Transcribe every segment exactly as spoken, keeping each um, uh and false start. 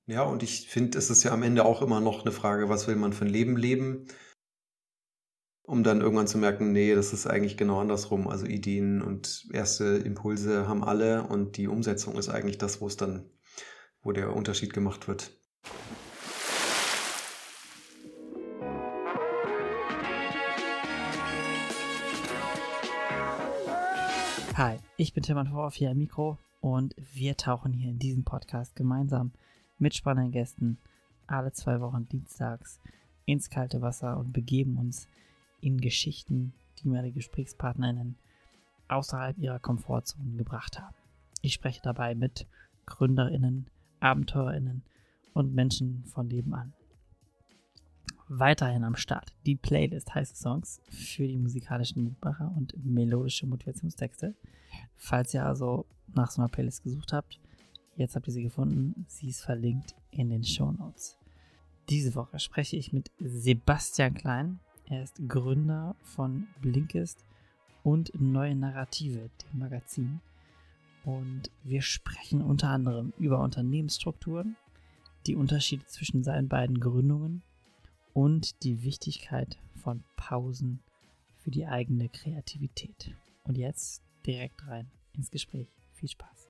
Ja, und ich finde, es ist ja am Ende auch immer noch eine Frage, was will man für ein Leben leben, um dann irgendwann zu merken, nee, das ist eigentlich genau andersrum. Also Ideen und erste Impulse haben alle und die Umsetzung ist eigentlich das, wo es dann, wo der Unterschied gemacht wird. Hi, ich bin Tilman Vorhoff hier am Mikro und wir tauchen hier in diesem Podcast gemeinsam mit spannenden Gästen alle zwei Wochen dienstags ins kalte Wasser und begeben uns in Geschichten, die meine GesprächspartnerInnen außerhalb ihrer Komfortzone gebracht haben. Ich spreche dabei mit GründerInnen, AbenteurerInnen und Menschen von nebenan. Weiterhin am Start die Playlist heiße Songs für die musikalischen Mutmacher und melodische Motivationstexte. Falls ihr also nach so einer Playlist gesucht habt, jetzt habt ihr sie gefunden. Sie ist verlinkt in den Shownotes. Diese Woche spreche ich mit Sebastian Klein. Er ist Gründer von Blinkist und Neue Narrative, dem Magazin. Und wir sprechen unter anderem über Unternehmensstrukturen, die Unterschiede zwischen seinen beiden Gründungen und die Wichtigkeit von Pausen für die eigene Kreativität. Und jetzt direkt rein ins Gespräch. Viel Spaß.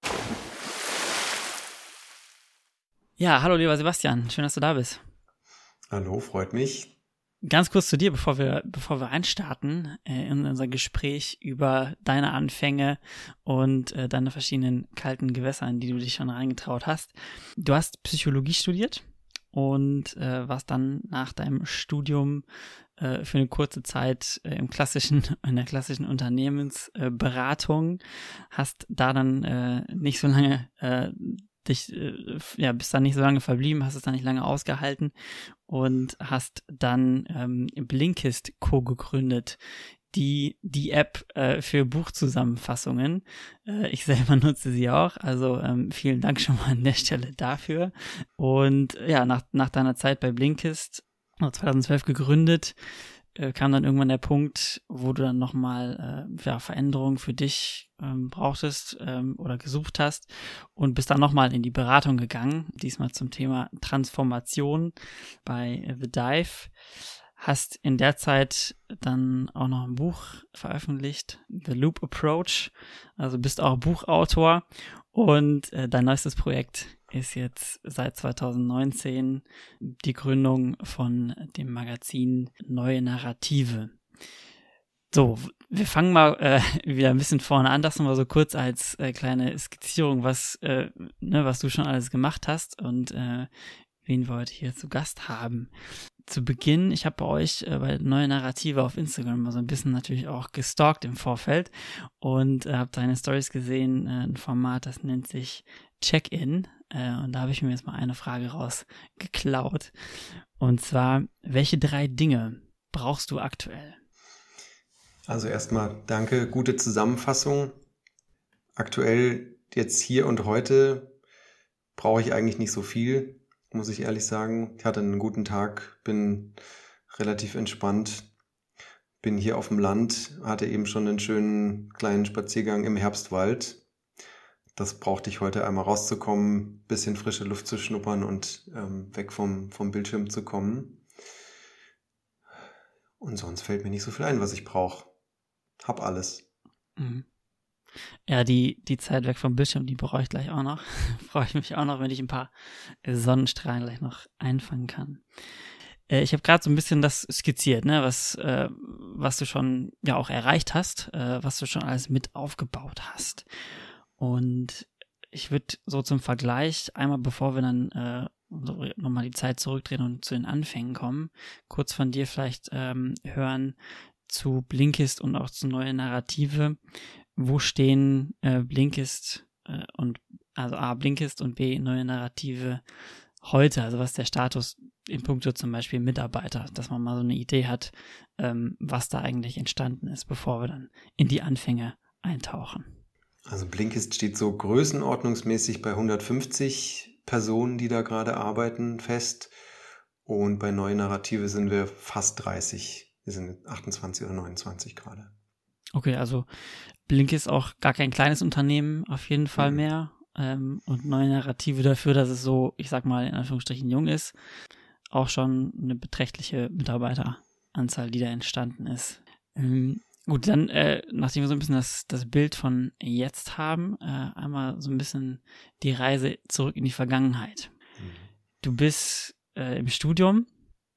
Ja, hallo lieber Sebastian, schön, dass du da bist. Hallo, freut mich. Ganz kurz zu dir, bevor wir, bevor wir einstarten äh, in unser Gespräch über deine Anfänge und äh, deine verschiedenen kalten Gewässer, in die du dich schon reingetraut hast. Du hast Psychologie studiert und äh, warst dann nach deinem Studium äh, für eine kurze Zeit äh, im klassischen, in der klassischen Unternehmensberatung, äh, hast da dann äh, nicht so lange äh, dich, äh, ja, bist dann nicht so lange verblieben, hast es dann nicht lange ausgehalten und hast dann ähm, Blinkist co-gegründet, die die App äh, für Buchzusammenfassungen. Äh, ich selber nutze sie auch, also ähm, vielen Dank schon mal an der Stelle dafür. Und ja, nach, nach deiner Zeit bei Blinkist, zweitausendzwölf gegründet, äh, kam dann irgendwann der Punkt, wo du dann nochmal äh, ja, Veränderungen für dich ähm, brauchtest ähm, oder gesucht hast und bist dann nochmal in die Beratung gegangen, diesmal zum Thema Transformation bei The Dive. Hast in der Zeit dann auch noch ein Buch veröffentlicht, The Loop Approach, also bist auch Buchautor und äh, dein neuestes Projekt ist jetzt seit zweitausendneunzehn die Gründung von dem Magazin Neue Narrative. So, wir fangen mal äh, wieder ein bisschen vorne an, das nochmal so kurz als äh, kleine Skizzierung, was, äh, ne, was du schon alles gemacht hast und äh, wen wir heute hier zu Gast haben. Zu Beginn, ich habe bei euch äh, bei Neue Narrative auf Instagram mal so ein bisschen natürlich auch gestalkt im Vorfeld und äh, habe deine Stories gesehen, äh, ein Format, das nennt sich Check-in äh, und da habe ich mir jetzt mal eine Frage rausgeklaut und zwar, welche drei Dinge brauchst du aktuell? Also erstmal danke, gute Zusammenfassung. Aktuell jetzt hier und heute brauche ich eigentlich nicht so viel, muss ich ehrlich sagen. Ich hatte einen guten Tag, bin relativ entspannt, bin hier auf dem Land, hatte eben schon einen schönen kleinen Spaziergang im Herbstwald. Das brauchte ich heute einmal rauszukommen, bisschen frische Luft zu schnuppern und ähm, weg vom, vom Bildschirm zu kommen. Und sonst fällt mir nicht so viel ein, was ich brauche. Hab alles. Mhm. Ja, die, die Zeit weg vom Bildschirm, die bereue ich gleich auch noch. Freue ich mich auch noch, wenn ich ein paar Sonnenstrahlen gleich noch einfangen kann. Äh, ich habe gerade so ein bisschen das skizziert, ne, was, äh, was du schon ja auch erreicht hast, äh, was du schon alles mit aufgebaut hast. Und ich würde so zum Vergleich, einmal bevor wir dann äh, so nochmal die Zeit zurückdrehen und zu den Anfängen kommen, kurz von dir vielleicht ähm, hören zu Blinkist und auch zu Neue Narrative. Wo stehen äh, Blinkist äh, und also A, Blinkist und B, Neue Narrative heute? Also was ist der Status in puncto zum Beispiel Mitarbeiter, dass man mal so eine Idee hat, ähm, was da eigentlich entstanden ist, bevor wir dann in die Anfänge eintauchen. Also Blinkist steht so größenordnungsmäßig bei hundertfünfzig Personen, die da gerade arbeiten, fest. Und bei Neue Narrative sind wir fast dreißig. Wir sind achtundzwanzig oder neunundzwanzig gerade. Okay, also Blinkist auch gar kein kleines Unternehmen auf jeden Fall mhm. mehr. ähm, und neue Narrative dafür, dass es so, ich sag mal, in Anführungsstrichen jung ist, auch schon eine beträchtliche Mitarbeiteranzahl, die da entstanden ist. Ähm, gut, dann, äh, nachdem wir so ein bisschen das, das Bild von jetzt haben, äh, einmal so ein bisschen die Reise zurück in die Vergangenheit. Mhm. Du bist äh, im Studium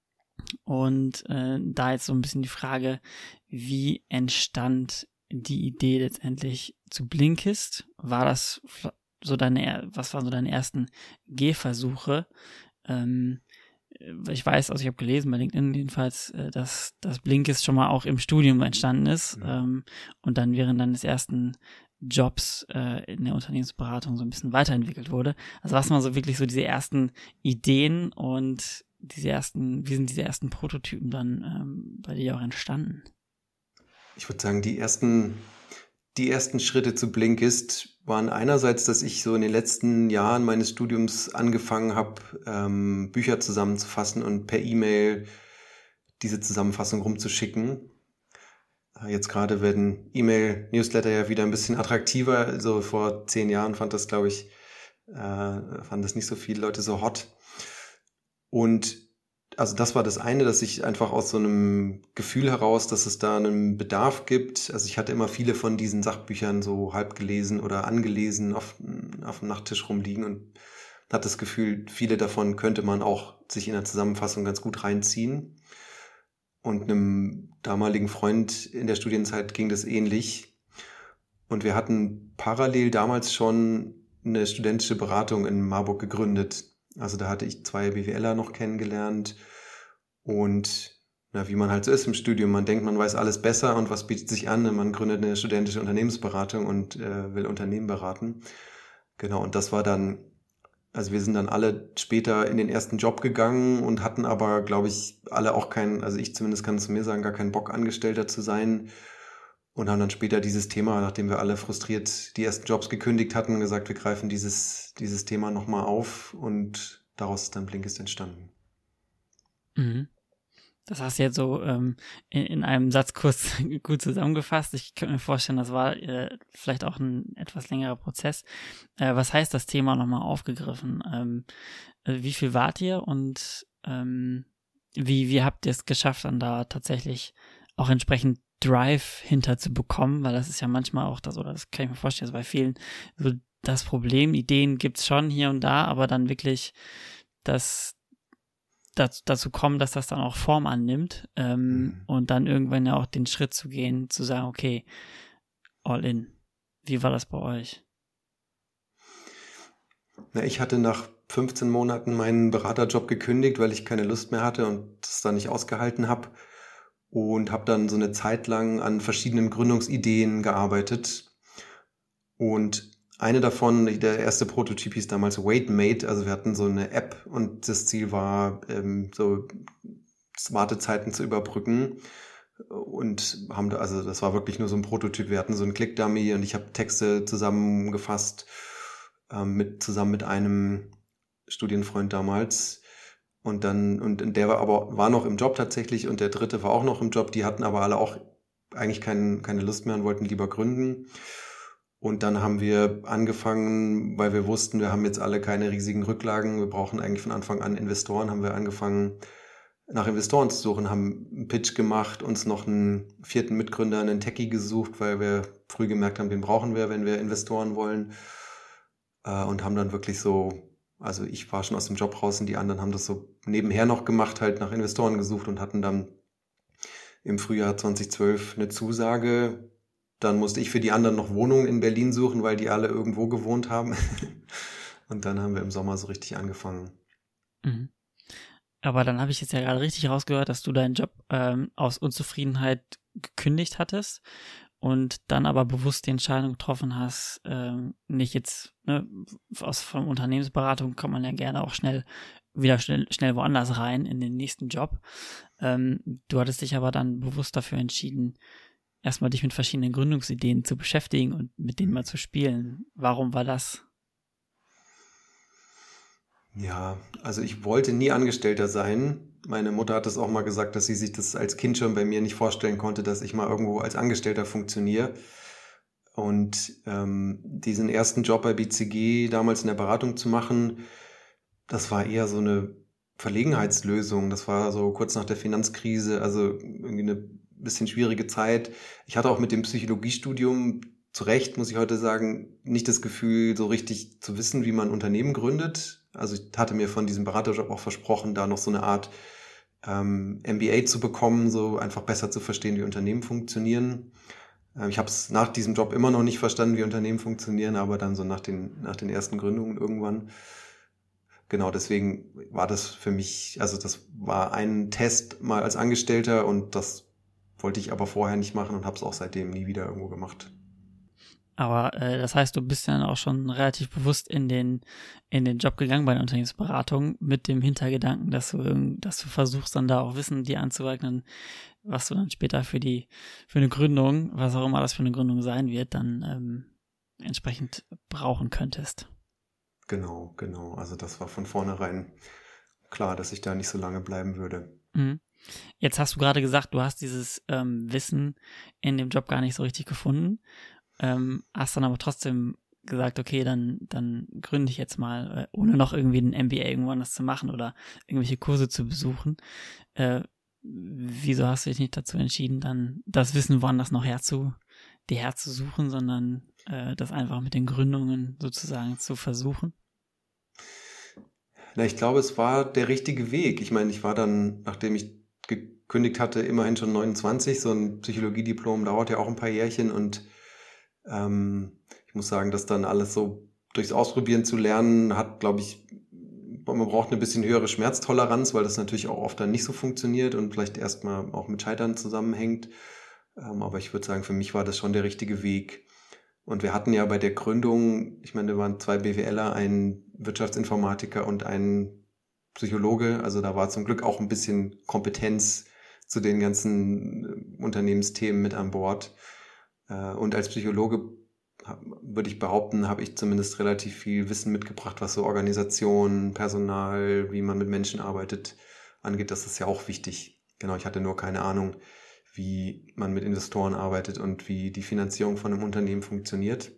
und äh, da jetzt so ein bisschen die Frage, wie entstand die Idee letztendlich zu Blinkist? War das so deine, was waren so deine ersten Gehversuche? Ähm, ich weiß, also ich habe gelesen bei LinkedIn jedenfalls, dass das Blinkist schon mal auch im Studium entstanden ist, mhm. ähm, und dann während deines ersten Jobs äh, in der Unternehmensberatung so ein bisschen weiterentwickelt wurde. Also was waren so wirklich so diese ersten Ideen und diese ersten, wie sind diese ersten Prototypen dann ähm, bei dir auch entstanden? Ich würde sagen, die ersten, die ersten Schritte zu Blinkist waren einerseits, dass ich so in den letzten Jahren meines Studiums angefangen habe, ähm, Bücher zusammenzufassen und per E-Mail diese Zusammenfassung rumzuschicken. Jetzt gerade werden E-Mail-Newsletter ja wieder ein bisschen attraktiver. Also vor zehn Jahren fand das, glaube ich, äh, fanden das nicht so viele Leute so hot. Und also das war das eine, dass ich einfach aus so einem Gefühl heraus, dass es da einen Bedarf gibt. Also ich hatte immer viele von diesen Sachbüchern so halb gelesen oder angelesen auf, auf dem Nachttisch rumliegen und hatte das Gefühl, viele davon könnte man auch sich in der Zusammenfassung ganz gut reinziehen. Und einem damaligen Freund in der Studienzeit ging das ähnlich. Und wir hatten parallel damals schon eine studentische Beratung in Marburg gegründet. Also da hatte ich zwei BWLer noch kennengelernt und na, wie man halt so ist im Studium, man denkt, man weiß alles besser und was bietet sich an? Man gründet eine studentische Unternehmensberatung und äh, will Unternehmen beraten. Genau, und das war dann, also wir sind dann alle später in den ersten Job gegangen und hatten aber, glaube ich, alle auch keinen, also ich zumindest kann es zu mir sagen, gar keinen Bock, Angestellter zu sein. Und haben dann später dieses Thema, nachdem wir alle frustriert die ersten Jobs gekündigt hatten, gesagt, wir greifen dieses, dieses Thema nochmal auf und daraus ist dann Blinkist entstanden. Mhm. Das hast du jetzt so ähm, in, in einem Satz kurz gut zusammengefasst. Ich könnte mir vorstellen, das war äh, vielleicht auch ein etwas längerer Prozess. Äh, was heißt das Thema nochmal aufgegriffen? Ähm, äh, wie viel wart ihr und ähm, wie, wie habt ihr es geschafft, dann da tatsächlich auch entsprechend Drive hinter zu bekommen, weil das ist ja manchmal auch das, oder das kann ich mir vorstellen, also bei vielen so das Problem, Ideen gibt's schon hier und da, aber dann wirklich das dazu, dazu kommen, dass das dann auch Form annimmt, ähm, mhm. und dann irgendwann ja auch den Schritt zu gehen, zu sagen, okay, all in. Wie war das bei euch? Na, ich hatte nach fünfzehn Monaten meinen Beraterjob gekündigt, weil ich keine Lust mehr hatte und das dann nicht ausgehalten habe. Und habe dann so eine Zeit lang an verschiedenen Gründungsideen gearbeitet. Und eine davon, der erste Prototyp hieß damals WaitMate, also wir hatten so eine App und das Ziel war, ähm, so Wartezeiten zu überbrücken. Und haben da, also das war wirklich nur so ein Prototyp. Wir hatten so einen Click-Dummy und ich habe Texte zusammengefasst, ähm, mit, zusammen mit einem Studienfreund damals. Und dann, und der war aber, war noch im Job tatsächlich und der dritte war auch noch im Job. Die hatten aber alle auch eigentlich kein, keine Lust mehr und wollten lieber gründen. Und dann haben wir angefangen, weil wir wussten, wir haben jetzt alle keine riesigen Rücklagen. Wir brauchen eigentlich von Anfang an Investoren, haben wir angefangen, nach Investoren zu suchen, haben einen Pitch gemacht, uns noch einen vierten Mitgründer, einen Techie gesucht, weil wir früh gemerkt haben, den brauchen wir, wenn wir Investoren wollen. Und haben dann wirklich so, also ich war schon aus dem Job raus und die anderen haben das so nebenher noch gemacht, halt nach Investoren gesucht und hatten dann im Frühjahr zweitausendzwölf eine Zusage. Dann musste ich für die anderen noch Wohnungen in Berlin suchen, weil die alle irgendwo gewohnt haben. Und dann haben wir im Sommer so richtig angefangen. Mhm. Aber dann habe ich jetzt ja gerade richtig rausgehört, dass du deinen Job ähm, aus Unzufriedenheit gekündigt hattest und dann aber bewusst die Entscheidung getroffen hast, ähm, nicht jetzt, ne, aus von Unternehmensberatung kommt man ja gerne auch schnell wieder schnell, schnell woanders rein in den nächsten Job. Ähm, du hattest dich aber dann bewusst dafür entschieden, erstmal dich mit verschiedenen Gründungsideen zu beschäftigen und mit denen mal zu spielen. Warum war das? Ja, also ich wollte nie Angestellter sein. Meine Mutter hat das auch mal gesagt, dass sie sich das als Kind schon bei mir nicht vorstellen konnte, dass ich mal irgendwo als Angestellter funktioniere. Und ähm, diesen ersten Job bei B C G damals in der Beratung zu machen, das war eher so eine Verlegenheitslösung. Das war so kurz nach der Finanzkrise, also irgendwie eine bisschen schwierige Zeit. Ich hatte auch mit dem Psychologiestudium, zu Recht muss ich heute sagen, nicht das Gefühl, so richtig zu wissen, wie man ein Unternehmen gründet. Also ich hatte mir von diesem Beraterjob auch versprochen, da noch so eine Art ähm, M B A zu bekommen, so einfach besser zu verstehen, wie Unternehmen funktionieren. Ähm, ich habe es nach diesem Job immer noch nicht verstanden, wie Unternehmen funktionieren, aber dann so nach den, nach den ersten Gründungen irgendwann. Genau, deswegen war das für mich, also das war ein Test mal als Angestellter und das wollte ich aber vorher nicht machen und habe es auch seitdem nie wieder irgendwo gemacht. Aber äh, das heißt, du bist dann auch schon relativ bewusst in den in den Job gegangen bei der Unternehmensberatung mit dem Hintergedanken, dass du irgend- dass du versuchst dann da auch Wissen dir anzueignen, was du dann später für die für eine Gründung, was auch immer das für eine Gründung sein wird, dann ähm, entsprechend brauchen könntest. Genau, genau. Also das war von vornherein klar, dass ich da nicht so lange bleiben würde. Mhm. Jetzt hast du gerade gesagt, du hast dieses ähm, Wissen in dem Job gar nicht so richtig gefunden, ähm, hast dann aber trotzdem gesagt, okay, dann, dann gründe ich jetzt mal, äh, ohne noch irgendwie einen M B A irgendwo anders zu machen oder irgendwelche Kurse zu besuchen. Äh, wieso hast du dich nicht dazu entschieden, dann das Wissen woanders noch herzu, dir herzusuchen, sondern äh, das einfach mit den Gründungen sozusagen zu versuchen? Na, ich glaube, es war der richtige Weg. Ich meine, ich war dann, nachdem ich gekündigt hatte, immerhin schon neunundzwanzig. So ein Psychologiediplom dauert ja auch ein paar Jährchen und ähm, ich muss sagen, das dann alles so durchs Ausprobieren zu lernen, hat, glaube ich, man braucht eine bisschen höhere Schmerztoleranz, weil das natürlich auch oft dann nicht so funktioniert und vielleicht erstmal auch mit Scheitern zusammenhängt. Ähm, aber ich würde sagen, für mich war das schon der richtige Weg. Und wir hatten ja bei der Gründung, ich meine, da waren zwei BWLer, ein Wirtschaftsinformatiker und ein Psychologe. Also da war zum Glück auch ein bisschen Kompetenz zu den ganzen Unternehmensthemen mit an Bord. Und als Psychologe würde ich behaupten, habe ich zumindest relativ viel Wissen mitgebracht, was so Organisation, Personal, wie man mit Menschen arbeitet, angeht. Das ist ja auch wichtig. Genau, ich hatte nur keine Ahnung, wie man mit Investoren arbeitet und wie die Finanzierung von einem Unternehmen funktioniert.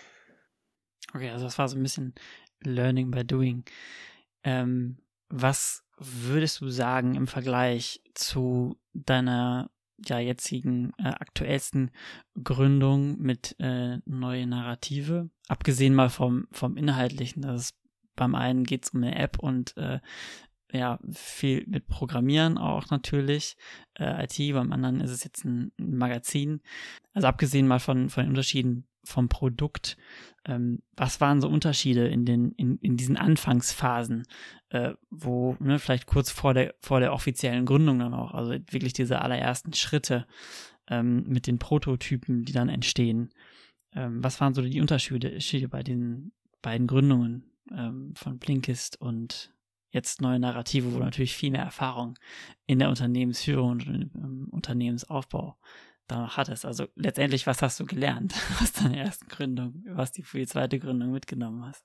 Okay, also das war so ein bisschen Learning by Doing. Ähm, was würdest du sagen im Vergleich zu deiner ja jetzigen äh, aktuellsten Gründung mit äh, neue Narrative? Abgesehen mal vom vom Inhaltlichen, dass es beim einen geht es um eine App und äh, ja, viel mit Programmieren auch natürlich, äh, I T, beim anderen ist es jetzt ein, ein Magazin. Also abgesehen mal von, von den Unterschieden vom Produkt, ähm, was waren so Unterschiede in den, in, in diesen Anfangsphasen, äh, wo, ne, vielleicht kurz vor der, vor der offiziellen Gründung dann auch, also wirklich diese allerersten Schritte ähm, mit den Prototypen, die dann entstehen. Ähm, was waren so die Unterschiede Unterschiede bei den beiden Gründungen ähm, von Blinkist und jetzt neue Narrative, wo du natürlich viel mehr Erfahrung in der Unternehmensführung und im Unternehmensaufbau danach hattest. Also letztendlich, was hast du gelernt aus deiner ersten Gründung, was du für die zweite Gründung mitgenommen hast?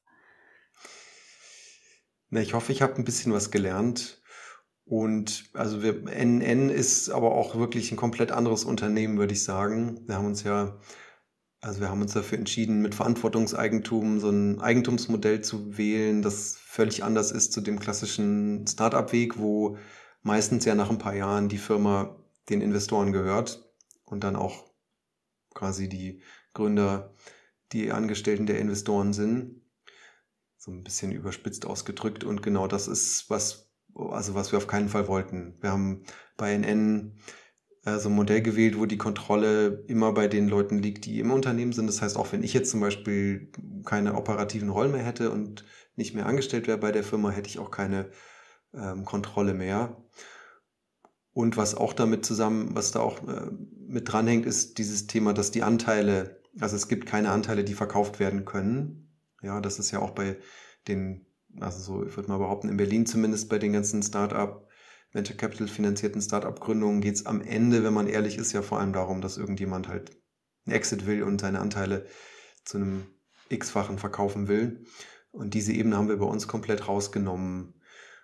Na, ich hoffe, ich habe ein bisschen was gelernt. Und also wir, N N ist aber auch wirklich ein komplett anderes Unternehmen, würde ich sagen. Wir haben uns ja, also wir haben uns dafür entschieden, mit Verantwortungseigentum so ein Eigentumsmodell zu wählen, das völlig anders ist zu dem klassischen Start-up-Weg, wo meistens ja nach ein paar Jahren die Firma den Investoren gehört und dann auch quasi die Gründer, die Angestellten der Investoren sind. So ein bisschen überspitzt ausgedrückt. Und genau das ist, was, also was wir auf keinen Fall wollten. Wir haben bei N N äh, so ein Modell gewählt, wo die Kontrolle immer bei den Leuten liegt, die im Unternehmen sind. Das heißt, auch wenn ich jetzt zum Beispiel keine operativen Rollen mehr hätte und nicht mehr angestellt wäre bei der Firma, hätte ich auch keine ähm, Kontrolle mehr. Und was auch damit zusammen, was da auch äh, mit dranhängt, ist dieses Thema, dass die Anteile, also es gibt keine Anteile, die verkauft werden können. Ja, das ist ja auch bei den, also so, ich würde mal behaupten, in Berlin zumindest bei den ganzen Start-up, Venture Capital finanzierten Start-up-Gründungen geht es am Ende, wenn man ehrlich ist, ja vor allem darum, dass irgendjemand halt einen Exit will und seine Anteile zu einem X-fachen verkaufen will. Und diese Ebene haben wir bei uns komplett rausgenommen.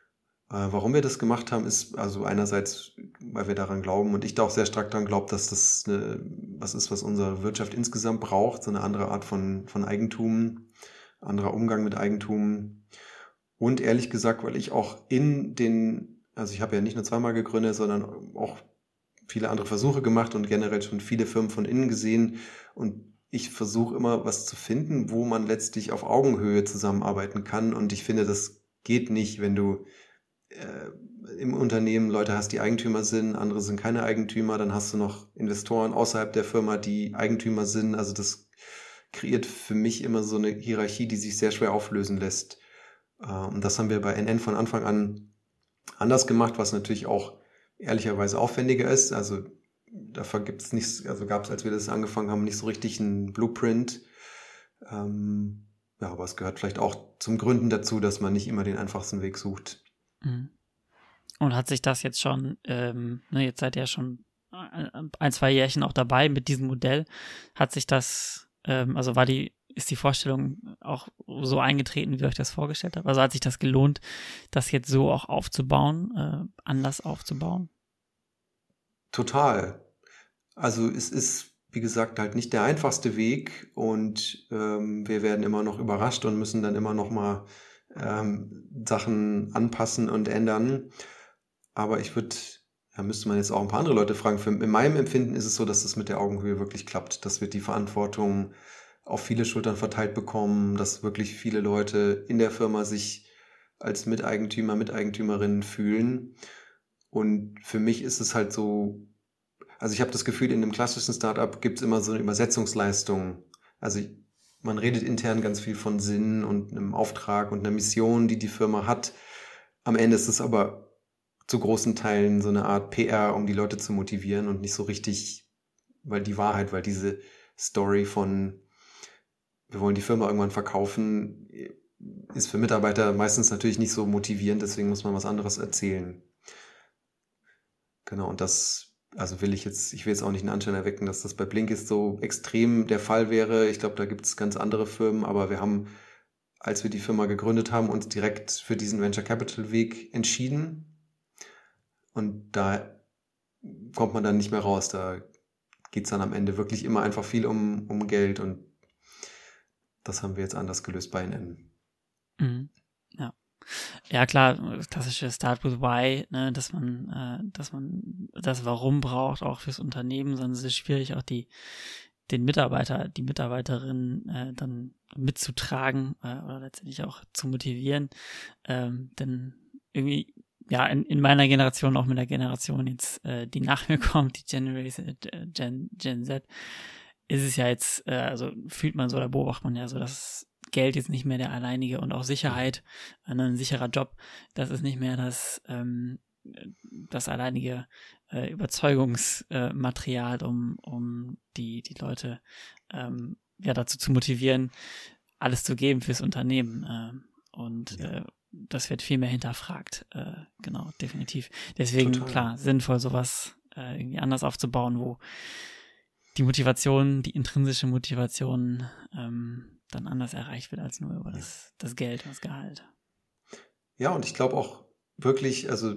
Äh, warum wir das gemacht haben, ist also einerseits, weil wir daran glauben und ich da auch sehr stark daran glaube, dass das eine, was ist, was unsere Wirtschaft insgesamt braucht, so eine andere Art von, von Eigentum, anderer Umgang mit Eigentum. Und ehrlich gesagt, weil ich auch in den, also ich habe ja nicht nur zweimal gegründet, sondern auch viele andere Versuche gemacht und generell schon viele Firmen von innen gesehen. Und ich versuche immer was zu finden, wo man letztlich auf Augenhöhe zusammenarbeiten kann. Und ich finde, das geht nicht, wenn du äh, im Unternehmen Leute hast, die Eigentümer sind, andere sind keine Eigentümer, dann hast du noch Investoren außerhalb der Firma, die Eigentümer sind. Also das kreiert für mich immer so eine Hierarchie, die sich sehr schwer auflösen lässt. Äh, und das haben wir bei N N von Anfang an anders gemacht, was natürlich auch ehrlicherweise aufwendiger ist. Also dafür gibt es nichts, also gab es, als wir das angefangen haben, nicht so richtig einen Blueprint. Ähm, ja, aber es gehört vielleicht auch zum Gründen dazu, dass man nicht immer den einfachsten Weg sucht. Und hat sich das jetzt schon, ähm, ne, jetzt seid ihr ja schon ein, zwei Jährchen auch dabei mit diesem Modell, hat sich das, ähm, also war die, ist die Vorstellung auch so eingetreten, wie ihr euch das vorgestellt habt? Also hat sich das gelohnt, das jetzt so auch aufzubauen, äh, anders aufzubauen? Total. Also es ist, wie gesagt, halt nicht der einfachste Weg und ähm, wir werden immer noch überrascht und müssen dann immer noch mal ähm, Sachen anpassen und ändern. Aber ich würde, da müsste man jetzt auch ein paar andere Leute fragen. Für, in meinem Empfinden ist es so, dass es mit der Augenhöhe wirklich klappt, dass wir die Verantwortung auf viele Schultern verteilt bekommen, dass wirklich viele Leute in der Firma sich als Miteigentümer, Miteigentümerinnen fühlen. Und für mich ist es halt so, also ich habe das Gefühl, in einem klassischen Startup gibt es immer so eine Übersetzungsleistung. Also ich, man redet intern ganz viel von Sinn und einem Auftrag und einer Mission, die die Firma hat. Am Ende ist es aber zu großen Teilen so eine Art P R, um die Leute zu motivieren und nicht so richtig, weil die Wahrheit, weil diese Story von wir wollen die Firma irgendwann verkaufen, ist für Mitarbeiter meistens natürlich nicht so motivierend, deswegen muss man was anderes erzählen. Genau, und das, also will ich jetzt, ich will jetzt auch nicht einen Anschein erwecken, dass das bei Blinkist so extrem der Fall wäre. Ich glaube, da gibt es ganz andere Firmen, aber wir haben, als wir die Firma gegründet haben, uns direkt für diesen Venture Capital Weg entschieden. Und da kommt man dann nicht mehr raus. Da geht es dann am Ende wirklich immer einfach viel um, um Geld und das haben wir jetzt anders gelöst bei N N. Mhm. Ja. Ja, klar, das klassische Start with Why, ne, dass man, äh, dass man das Warum braucht, auch fürs Unternehmen, sonst ist es schwierig, auch die, den Mitarbeiter, die Mitarbeiterin äh, dann mitzutragen äh, oder letztendlich auch zu motivieren. Ähm, denn irgendwie, ja, in, in meiner Generation, auch mit der Generation jetzt, äh, die nach mir kommt, die Generation, äh, Gen, Gen Z, ist es ja jetzt, äh, also fühlt man so oder beobachtet man ja so, dass Geld jetzt nicht mehr der alleinige und auch Sicherheit, ein sicherer Job, das ist nicht mehr das, ähm, das alleinige äh, Überzeugungsmaterial, äh, um, um die, die Leute ähm, ja dazu zu motivieren, alles zu geben fürs Unternehmen. Äh, und ja. äh, das wird viel mehr hinterfragt. Äh, genau, definitiv. Deswegen, Total. Klar, sinnvoll, sowas äh, irgendwie anders aufzubauen, wo die Motivation, die intrinsische Motivation ähm, dann anders erreicht wird als nur über das, das Geld, das Gehalt. Ja, und ich glaube auch wirklich, also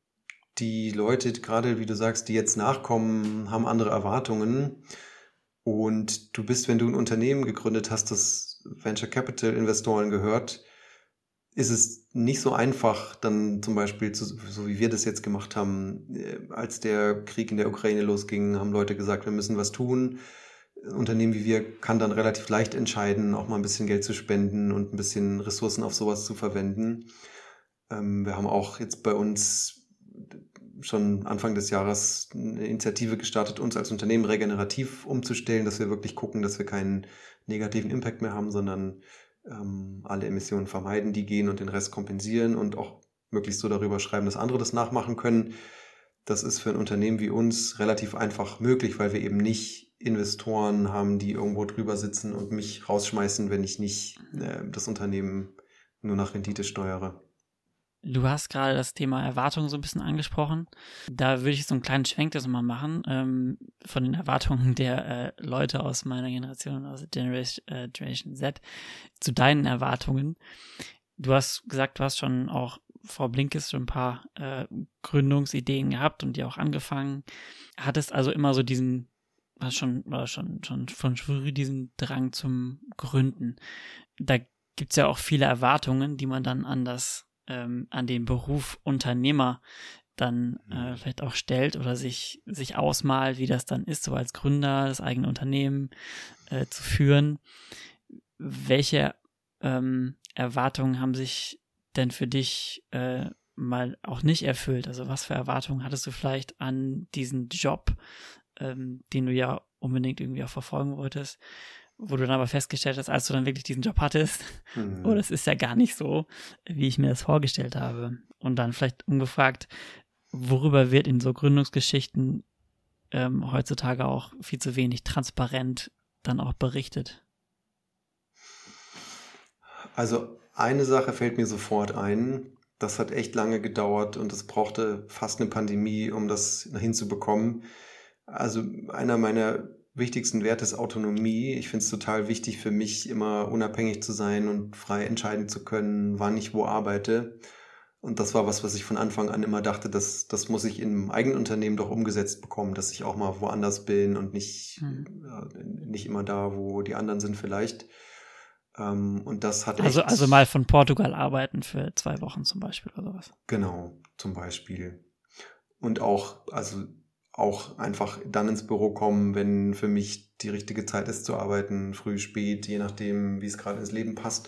die Leute, gerade wie du sagst, die jetzt nachkommen, haben andere Erwartungen. Und du bist, wenn du ein Unternehmen gegründet hast, das Venture Capital Investoren gehört, ist es nicht so einfach, dann zum Beispiel, zu, so wie wir das jetzt gemacht haben, als der Krieg in der Ukraine losging, haben Leute gesagt, wir müssen was tun. Ein Unternehmen wie wir kann dann relativ leicht entscheiden, auch mal ein bisschen Geld zu spenden und ein bisschen Ressourcen auf sowas zu verwenden. Ähm, wir haben auch jetzt bei uns schon Anfang des Jahres eine Initiative gestartet, uns als Unternehmen regenerativ umzustellen, dass wir wirklich gucken, dass wir keinen negativen Impact mehr haben, sondern ähm, alle Emissionen vermeiden, die gehen und den Rest kompensieren und auch möglichst so darüber schreiben, dass andere das nachmachen können. Das ist für ein Unternehmen wie uns relativ einfach möglich, weil wir eben nicht Investoren haben, die irgendwo drüber sitzen und mich rausschmeißen, wenn ich nicht äh, das Unternehmen nur nach Rendite steuere. Du hast gerade das Thema Erwartungen so ein bisschen angesprochen. Da würde ich so einen kleinen Schwenk das mal machen, ähm, von den Erwartungen der äh, Leute aus meiner Generation, aus Generation, äh, Generation Z, zu deinen Erwartungen. Du hast gesagt, du hast schon auch vor Blinkist schon ein paar äh, Gründungsideen gehabt und die auch angefangen. Hattest also immer so diesen, war schon, war schon, schon von früh diesen Drang zum Gründen. Da gibt es ja auch viele Erwartungen, die man dann an das, ähm, an den Beruf Unternehmer dann äh, vielleicht auch stellt oder sich, sich ausmalt, wie das dann ist, so als Gründer das eigene Unternehmen äh, zu führen. Welche ähm, Erwartungen haben sich denn für dich äh, mal auch nicht erfüllt? Also was für Erwartungen hattest du vielleicht an diesen Job, ähm, den du ja unbedingt irgendwie auch verfolgen wolltest, wo du dann aber festgestellt hast, als du dann wirklich diesen Job hattest, mhm. oh, das ist ja gar nicht so, wie ich mir das vorgestellt habe. Und dann vielleicht umgefragt, worüber wird in so Gründungsgeschichten ähm, heutzutage auch viel zu wenig transparent dann auch berichtet? Also eine Sache fällt mir sofort ein. Das hat echt lange gedauert und es brauchte fast eine Pandemie, um das hinzubekommen. Also einer meiner wichtigsten Werte ist Autonomie. Ich finde es total wichtig für mich, immer unabhängig zu sein und frei entscheiden zu können, wann ich wo arbeite. Und das war was, was ich von Anfang an immer dachte, dass das muss ich im eigenen Unternehmen doch umgesetzt bekommen, dass ich auch mal woanders bin und nicht, mhm. äh, nicht immer da, wo die anderen sind vielleicht. Ähm, und das hat also, echt... Also mal von Portugal arbeiten für zwei Wochen zum Beispiel oder sowas. Genau, zum Beispiel. Und auch, also auch einfach dann ins Büro kommen, wenn für mich die richtige Zeit ist zu arbeiten, früh, spät, je nachdem, wie es gerade ins Leben passt.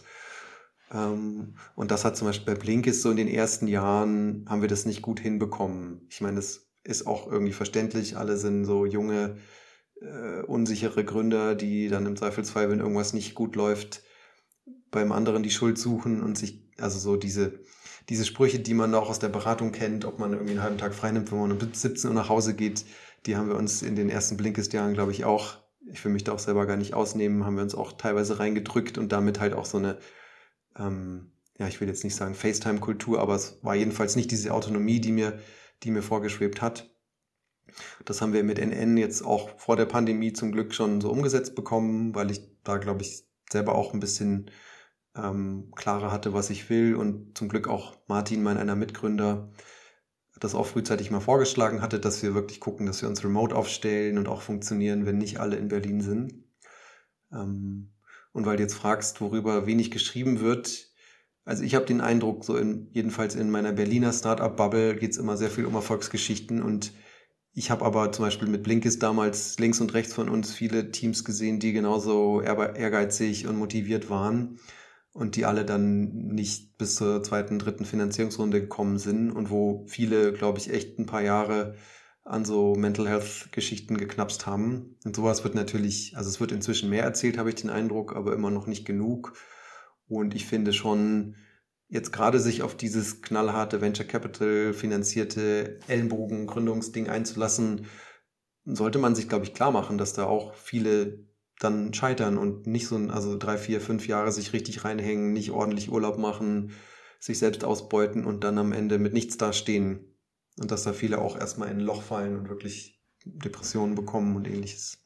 Und das hat zum Beispiel bei Blinkist so in den ersten Jahren haben wir das nicht gut hinbekommen. Ich meine, das ist auch irgendwie verständlich. Alle sind so junge, äh, unsichere Gründer, die dann im Zweifelsfall, wenn irgendwas nicht gut läuft, beim anderen die Schuld suchen und sich, also so diese, diese Sprüche, die man auch aus der Beratung kennt, ob man irgendwie einen halben Tag frei nimmt, wenn man um siebzehn Uhr nach Hause geht, die haben wir uns in den ersten Blinkist-Jahren, glaube ich, auch, ich will mich da auch selber gar nicht ausnehmen, haben wir uns auch teilweise reingedrückt und damit halt auch so eine Ähm, ja, ich will jetzt nicht sagen FaceTime-Kultur, aber es war jedenfalls nicht diese Autonomie, die mir, die mir vorgeschwebt hat. Das haben wir mit N N jetzt auch vor der Pandemie zum Glück schon so umgesetzt bekommen, weil ich da, glaube ich, selber auch ein bisschen ähm, klarer hatte, was ich will und zum Glück auch Martin, mein einer Mitgründer, das auch frühzeitig mal vorgeschlagen hatte, dass wir wirklich gucken, dass wir uns remote aufstellen und auch funktionieren, wenn nicht alle in Berlin sind. Ähm, Und weil du jetzt fragst, worüber wenig geschrieben wird, also ich habe den Eindruck, so in, jedenfalls in meiner Berliner Startup-Bubble geht es immer sehr viel um Erfolgsgeschichten und ich habe aber zum Beispiel mit Blinkist damals links und rechts von uns viele Teams gesehen, die genauso ehrgeizig und motiviert waren und die alle dann nicht bis zur zweiten, dritten Finanzierungsrunde gekommen sind und wo viele, glaube ich, echt ein paar Jahre an so Mental Health Geschichten geknapst haben. Und sowas wird natürlich, also es wird inzwischen mehr erzählt, habe ich den Eindruck, aber immer noch nicht genug. Und ich finde schon, jetzt gerade sich auf dieses knallharte Venture Capital finanzierte Ellenbogen-Gründungsding einzulassen, sollte man sich, glaube ich, klar machen, dass da auch viele dann scheitern und nicht so, also drei, vier, fünf Jahre sich richtig reinhängen, nicht ordentlich Urlaub machen, sich selbst ausbeuten und dann am Ende mit nichts dastehen. Und dass da viele auch erstmal in ein Loch fallen und wirklich Depressionen bekommen und ähnliches.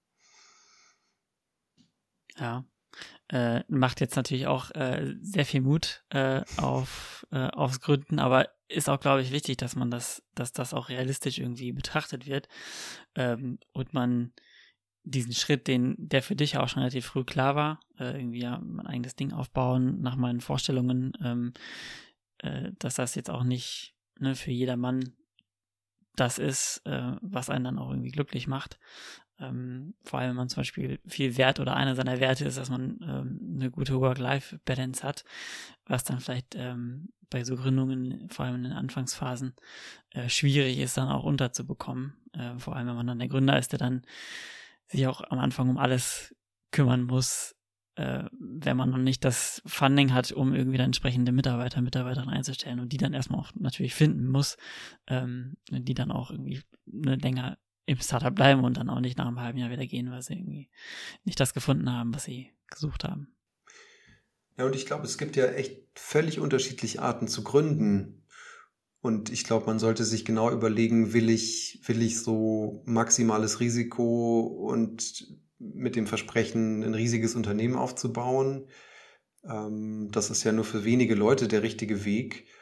Ja, äh, macht jetzt natürlich auch äh, sehr viel Mut äh, auf, äh, aufs Gründen, aber ist auch, glaube ich, wichtig, dass man das, dass das auch realistisch irgendwie betrachtet wird ähm, und man diesen Schritt, den, der für dich auch schon relativ früh klar war, äh, irgendwie ja mein eigenes Ding aufbauen nach meinen Vorstellungen, ähm, äh, dass das jetzt auch nicht Ne, für jedermann das ist, äh, was einen dann auch irgendwie glücklich macht. Ähm, vor allem, wenn man zum Beispiel viel Wert oder einer seiner Werte ist, dass man ähm, eine gute Work-Life-Balance hat, was dann vielleicht ähm, bei so Gründungen, vor allem in den Anfangsphasen, äh, schwierig ist, dann auch unterzubekommen. Äh, vor allem, wenn man dann der Gründer ist, der dann sich auch am Anfang um alles kümmern muss, äh, wenn man noch nicht das Funding hat, um irgendwie dann entsprechende Mitarbeiter, Mitarbeiterinnen einzustellen und die dann erstmal auch natürlich finden muss, ähm, die dann auch irgendwie ne, länger im Startup bleiben und dann auch nicht nach einem halben Jahr wieder gehen, weil sie irgendwie nicht das gefunden haben, was sie gesucht haben. Ja, und ich glaube, es gibt ja echt völlig unterschiedliche Arten zu gründen. Und ich glaube, man sollte sich genau überlegen, will ich, will ich so maximales Risiko und mit dem Versprechen, ein riesiges Unternehmen aufzubauen. Ähm, das ist ja nur für wenige Leute der richtige Weg.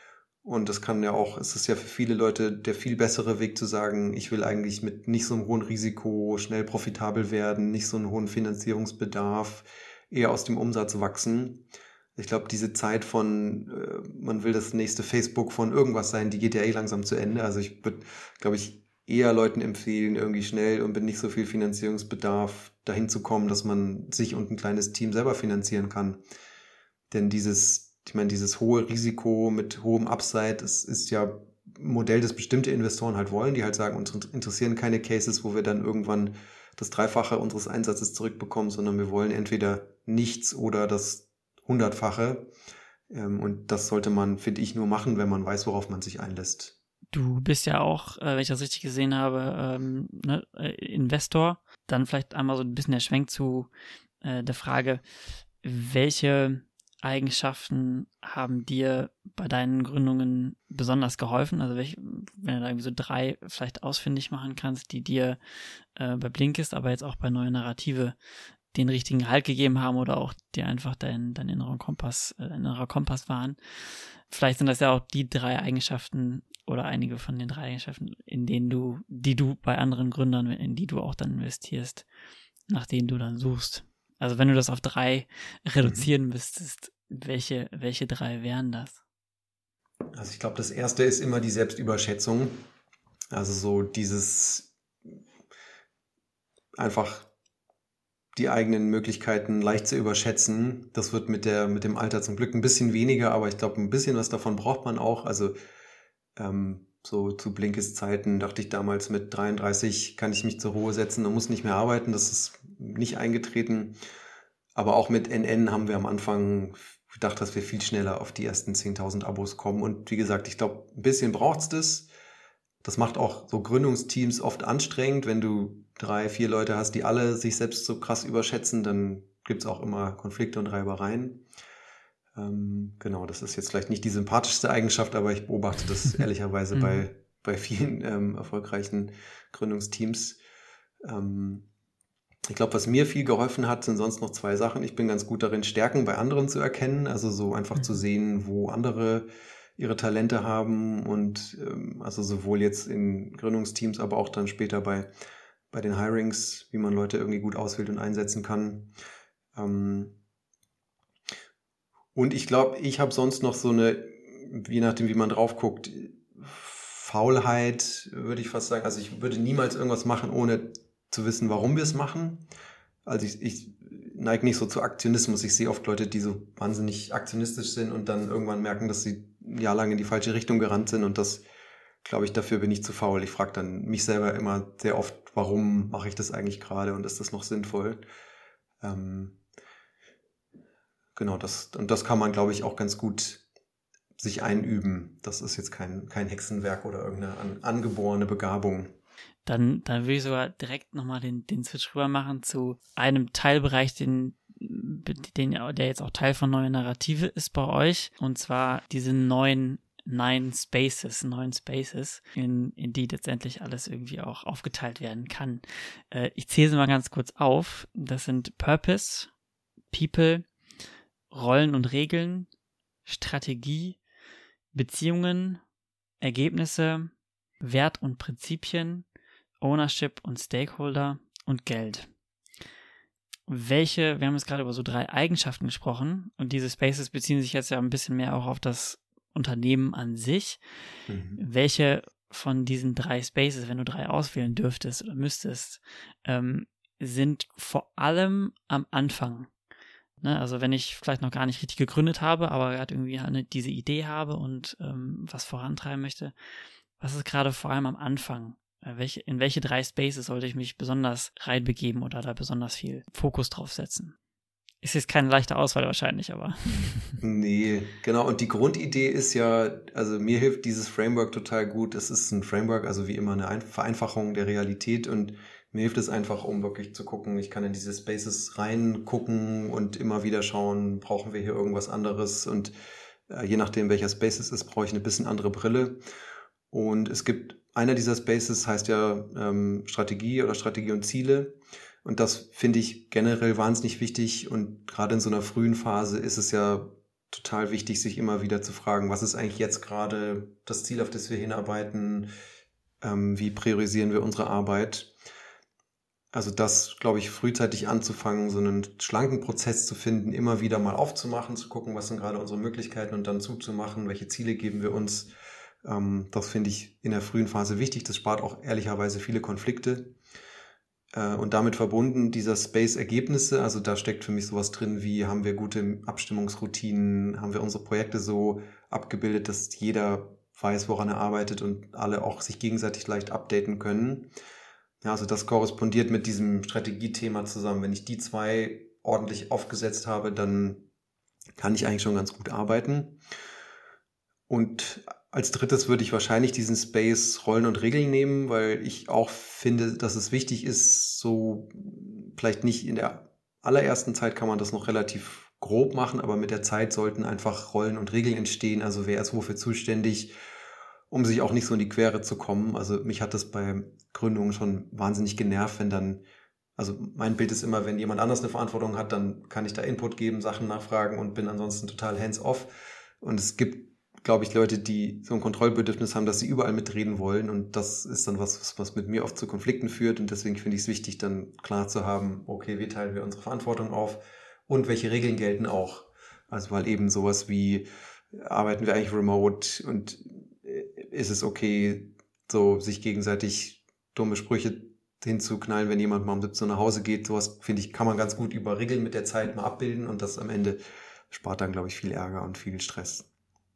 Und das kann ja auch, es ist ja für viele Leute der viel bessere Weg zu sagen, ich will eigentlich mit nicht so einem hohen Risiko schnell profitabel werden, nicht so einen hohen Finanzierungsbedarf, eher aus dem Umsatz wachsen. Ich glaube, diese Zeit von, äh, man will das nächste Facebook von irgendwas sein, die geht ja eh langsam zu Ende. Also ich würde, glaube ich, eher Leuten empfehlen, irgendwie schnell und mit nicht so viel Finanzierungsbedarf dahin zu kommen, dass man sich und ein kleines Team selber finanzieren kann. Denn dieses Ich meine, dieses hohe Risiko mit hohem Upside, das ist ja ein Modell, das bestimmte Investoren halt wollen, die halt sagen, uns interessieren keine Cases, wo wir dann irgendwann das Dreifache unseres Einsatzes zurückbekommen, sondern wir wollen entweder nichts oder das Hundertfache. Und das sollte man, finde ich, nur machen, wenn man weiß, worauf man sich einlässt. Du bist ja auch, wenn ich das richtig gesehen habe, ähm, ne, Investor. Dann vielleicht einmal so ein bisschen der Schwenk zu äh, der Frage, welche Eigenschaften haben dir bei deinen Gründungen besonders geholfen? Also welche, wenn du da irgendwie so drei vielleicht ausfindig machen kannst, die dir äh, bei Blinkist, aber jetzt auch bei Neue Narrative den richtigen Halt gegeben haben oder auch dir einfach dein, dein innerer Kompass, äh, innerer Kompass waren. Vielleicht sind das ja auch die drei Eigenschaften oder einige von den drei Eigenschaften, in denen du, die du bei anderen Gründern, in die du auch dann investierst, nach denen du dann suchst. Also wenn du das auf drei reduzieren müsstest, welche, welche drei wären das? Also ich glaube, das erste ist immer die Selbstüberschätzung. Also so dieses einfach die eigenen Möglichkeiten leicht zu überschätzen. Das wird mit der, mit dem Alter zum Glück ein bisschen weniger, aber ich glaube, ein bisschen was davon braucht man auch. Also ähm, so zu Blinkist Zeiten dachte ich damals, mit dreiunddreißig kann ich mich zur Ruhe setzen und muss nicht mehr arbeiten. Das ist nicht eingetreten. Aber auch mit N N haben wir am Anfang gedacht, dass wir viel schneller auf die ersten zehntausend Abos kommen. Und wie gesagt, ich glaube, ein bisschen braucht's das. Das macht auch so Gründungsteams oft anstrengend. Wenn du drei, vier Leute hast, die alle sich selbst so krass überschätzen, dann gibt's auch immer Konflikte und Reibereien. Ähm, genau, das ist jetzt vielleicht nicht die sympathischste Eigenschaft, aber ich beobachte das ehrlicherweise bei, bei vielen ähm, erfolgreichen Gründungsteams. Ähm, Ich glaube, was mir viel geholfen hat, sind sonst noch zwei Sachen. Ich bin ganz gut darin, Stärken bei anderen zu erkennen, also so einfach mhm. zu sehen, wo andere ihre Talente haben und ähm, also sowohl jetzt in Gründungsteams, aber auch dann später bei, bei den Hirings, wie man Leute irgendwie gut auswählt und einsetzen kann. Ähm, und ich glaube, ich habe sonst noch so eine, je nachdem, wie man drauf guckt, Faulheit, würde ich fast sagen. Also ich würde niemals irgendwas machen, ohne zu wissen, warum wir es machen. Also ich, ich neige nicht so zu Aktionismus. Ich sehe oft Leute, die so wahnsinnig aktionistisch sind und dann irgendwann merken, dass sie ein Jahr lang in die falsche Richtung gerannt sind und das, glaube ich, dafür bin ich zu faul. Ich frage dann mich selber immer sehr oft, warum mache ich das eigentlich gerade und ist das noch sinnvoll? Ähm, genau, das, und das kann man, glaube ich, auch ganz gut sich einüben. Das ist jetzt kein, kein Hexenwerk oder irgendeine an, angeborene Begabung. Dann, dann würde ich sogar direkt nochmal den, den Switch rüber machen zu einem Teilbereich, den, den, der jetzt auch Teil von Neue Narrative ist bei euch. Und zwar diese neuen Nine Spaces, neun Spaces, in, in die letztendlich alles irgendwie auch aufgeteilt werden kann. Äh, ich zähle sie mal ganz kurz auf. Das sind Purpose, People, Rollen und Regeln, Strategie, Beziehungen, Ergebnisse, Wert und Prinzipien, Ownership und Stakeholder und Geld. Welche, wir haben jetzt gerade über so drei Eigenschaften gesprochen und diese Spaces beziehen sich jetzt ja ein bisschen mehr auch auf das Unternehmen an sich. Mhm. Welche von diesen drei Spaces, wenn du drei auswählen dürftest oder müsstest, ähm, sind vor allem am Anfang? Ne, also wenn ich vielleicht noch gar nicht richtig gegründet habe, aber gerade irgendwie eine, diese Idee habe und ähm, was vorantreiben möchte, was ist gerade vor allem am Anfang? Welche, in welche drei Spaces sollte ich mich besonders reinbegeben oder da besonders viel Fokus drauf setzen? Ist jetzt keine leichte Auswahl wahrscheinlich, aber. Nee, genau. Und die Grundidee ist ja, also mir hilft dieses Framework total gut. Es ist ein Framework, also wie immer eine Vereinfachung der Realität und mir hilft es einfach, um wirklich zu gucken, ich kann in diese Spaces reingucken und immer wieder schauen, brauchen wir hier irgendwas anderes und äh, je nachdem, welcher Space es ist, brauche ich eine bisschen andere Brille. Und es gibt, einer dieser Spaces heißt ja ähm, Strategie oder Strategie und Ziele. Und das finde ich generell wahnsinnig wichtig. Und gerade in so einer frühen Phase ist es ja total wichtig, sich immer wieder zu fragen, was ist eigentlich jetzt gerade das Ziel, auf das wir hinarbeiten, ähm, wie priorisieren wir unsere Arbeit. Also das, glaube ich, frühzeitig anzufangen, so einen schlanken Prozess zu finden, immer wieder mal aufzumachen, zu gucken, was sind gerade unsere Möglichkeiten und dann zuzumachen, welche Ziele geben wir uns. Ähm, das finde ich in der frühen Phase wichtig. Das spart auch ehrlicherweise viele Konflikte. Äh, und damit verbunden dieser Space-Ergebnisse, also da steckt für mich sowas drin wie, haben wir gute Abstimmungsroutinen, haben wir unsere Projekte so abgebildet, dass jeder weiß, woran er arbeitet und alle auch sich gegenseitig leicht updaten können. Ja, also das korrespondiert mit diesem Strategiethema zusammen. Wenn ich die zwei ordentlich aufgesetzt habe, dann kann ich eigentlich schon ganz gut arbeiten. Und als drittes würde ich wahrscheinlich diesen Space Rollen und Regeln nehmen, weil ich auch finde, dass es wichtig ist, so vielleicht nicht in der allerersten Zeit kann man das noch relativ grob machen, aber mit der Zeit sollten einfach Rollen und Regeln entstehen. Also wer ist wofür zuständig, um sich auch nicht so in die Quere zu kommen. Also mich hat das bei Gründungen schon wahnsinnig genervt, wenn dann, also mein Bild ist immer, wenn jemand anders eine Verantwortung hat, dann kann ich da Input geben, Sachen nachfragen und bin ansonsten total hands-off. Und es gibt, glaube ich, Leute, die so ein Kontrollbedürfnis haben, dass sie überall mitreden wollen. Und das ist dann was, was mit mir oft zu Konflikten führt. Und deswegen finde ich es wichtig, dann klar zu haben, okay, wie teilen wir unsere Verantwortung auf und welche Regeln gelten auch. Also weil eben sowas wie, arbeiten wir eigentlich remote und ist es okay, so sich gegenseitig dumme Sprüche hinzuknallen, wenn jemand mal um siebzehn Uhr nach Hause geht. Sowas, finde ich, kann man ganz gut über Regeln mit der Zeit mal abbilden und das am Ende spart dann, glaube ich, viel Ärger und viel Stress.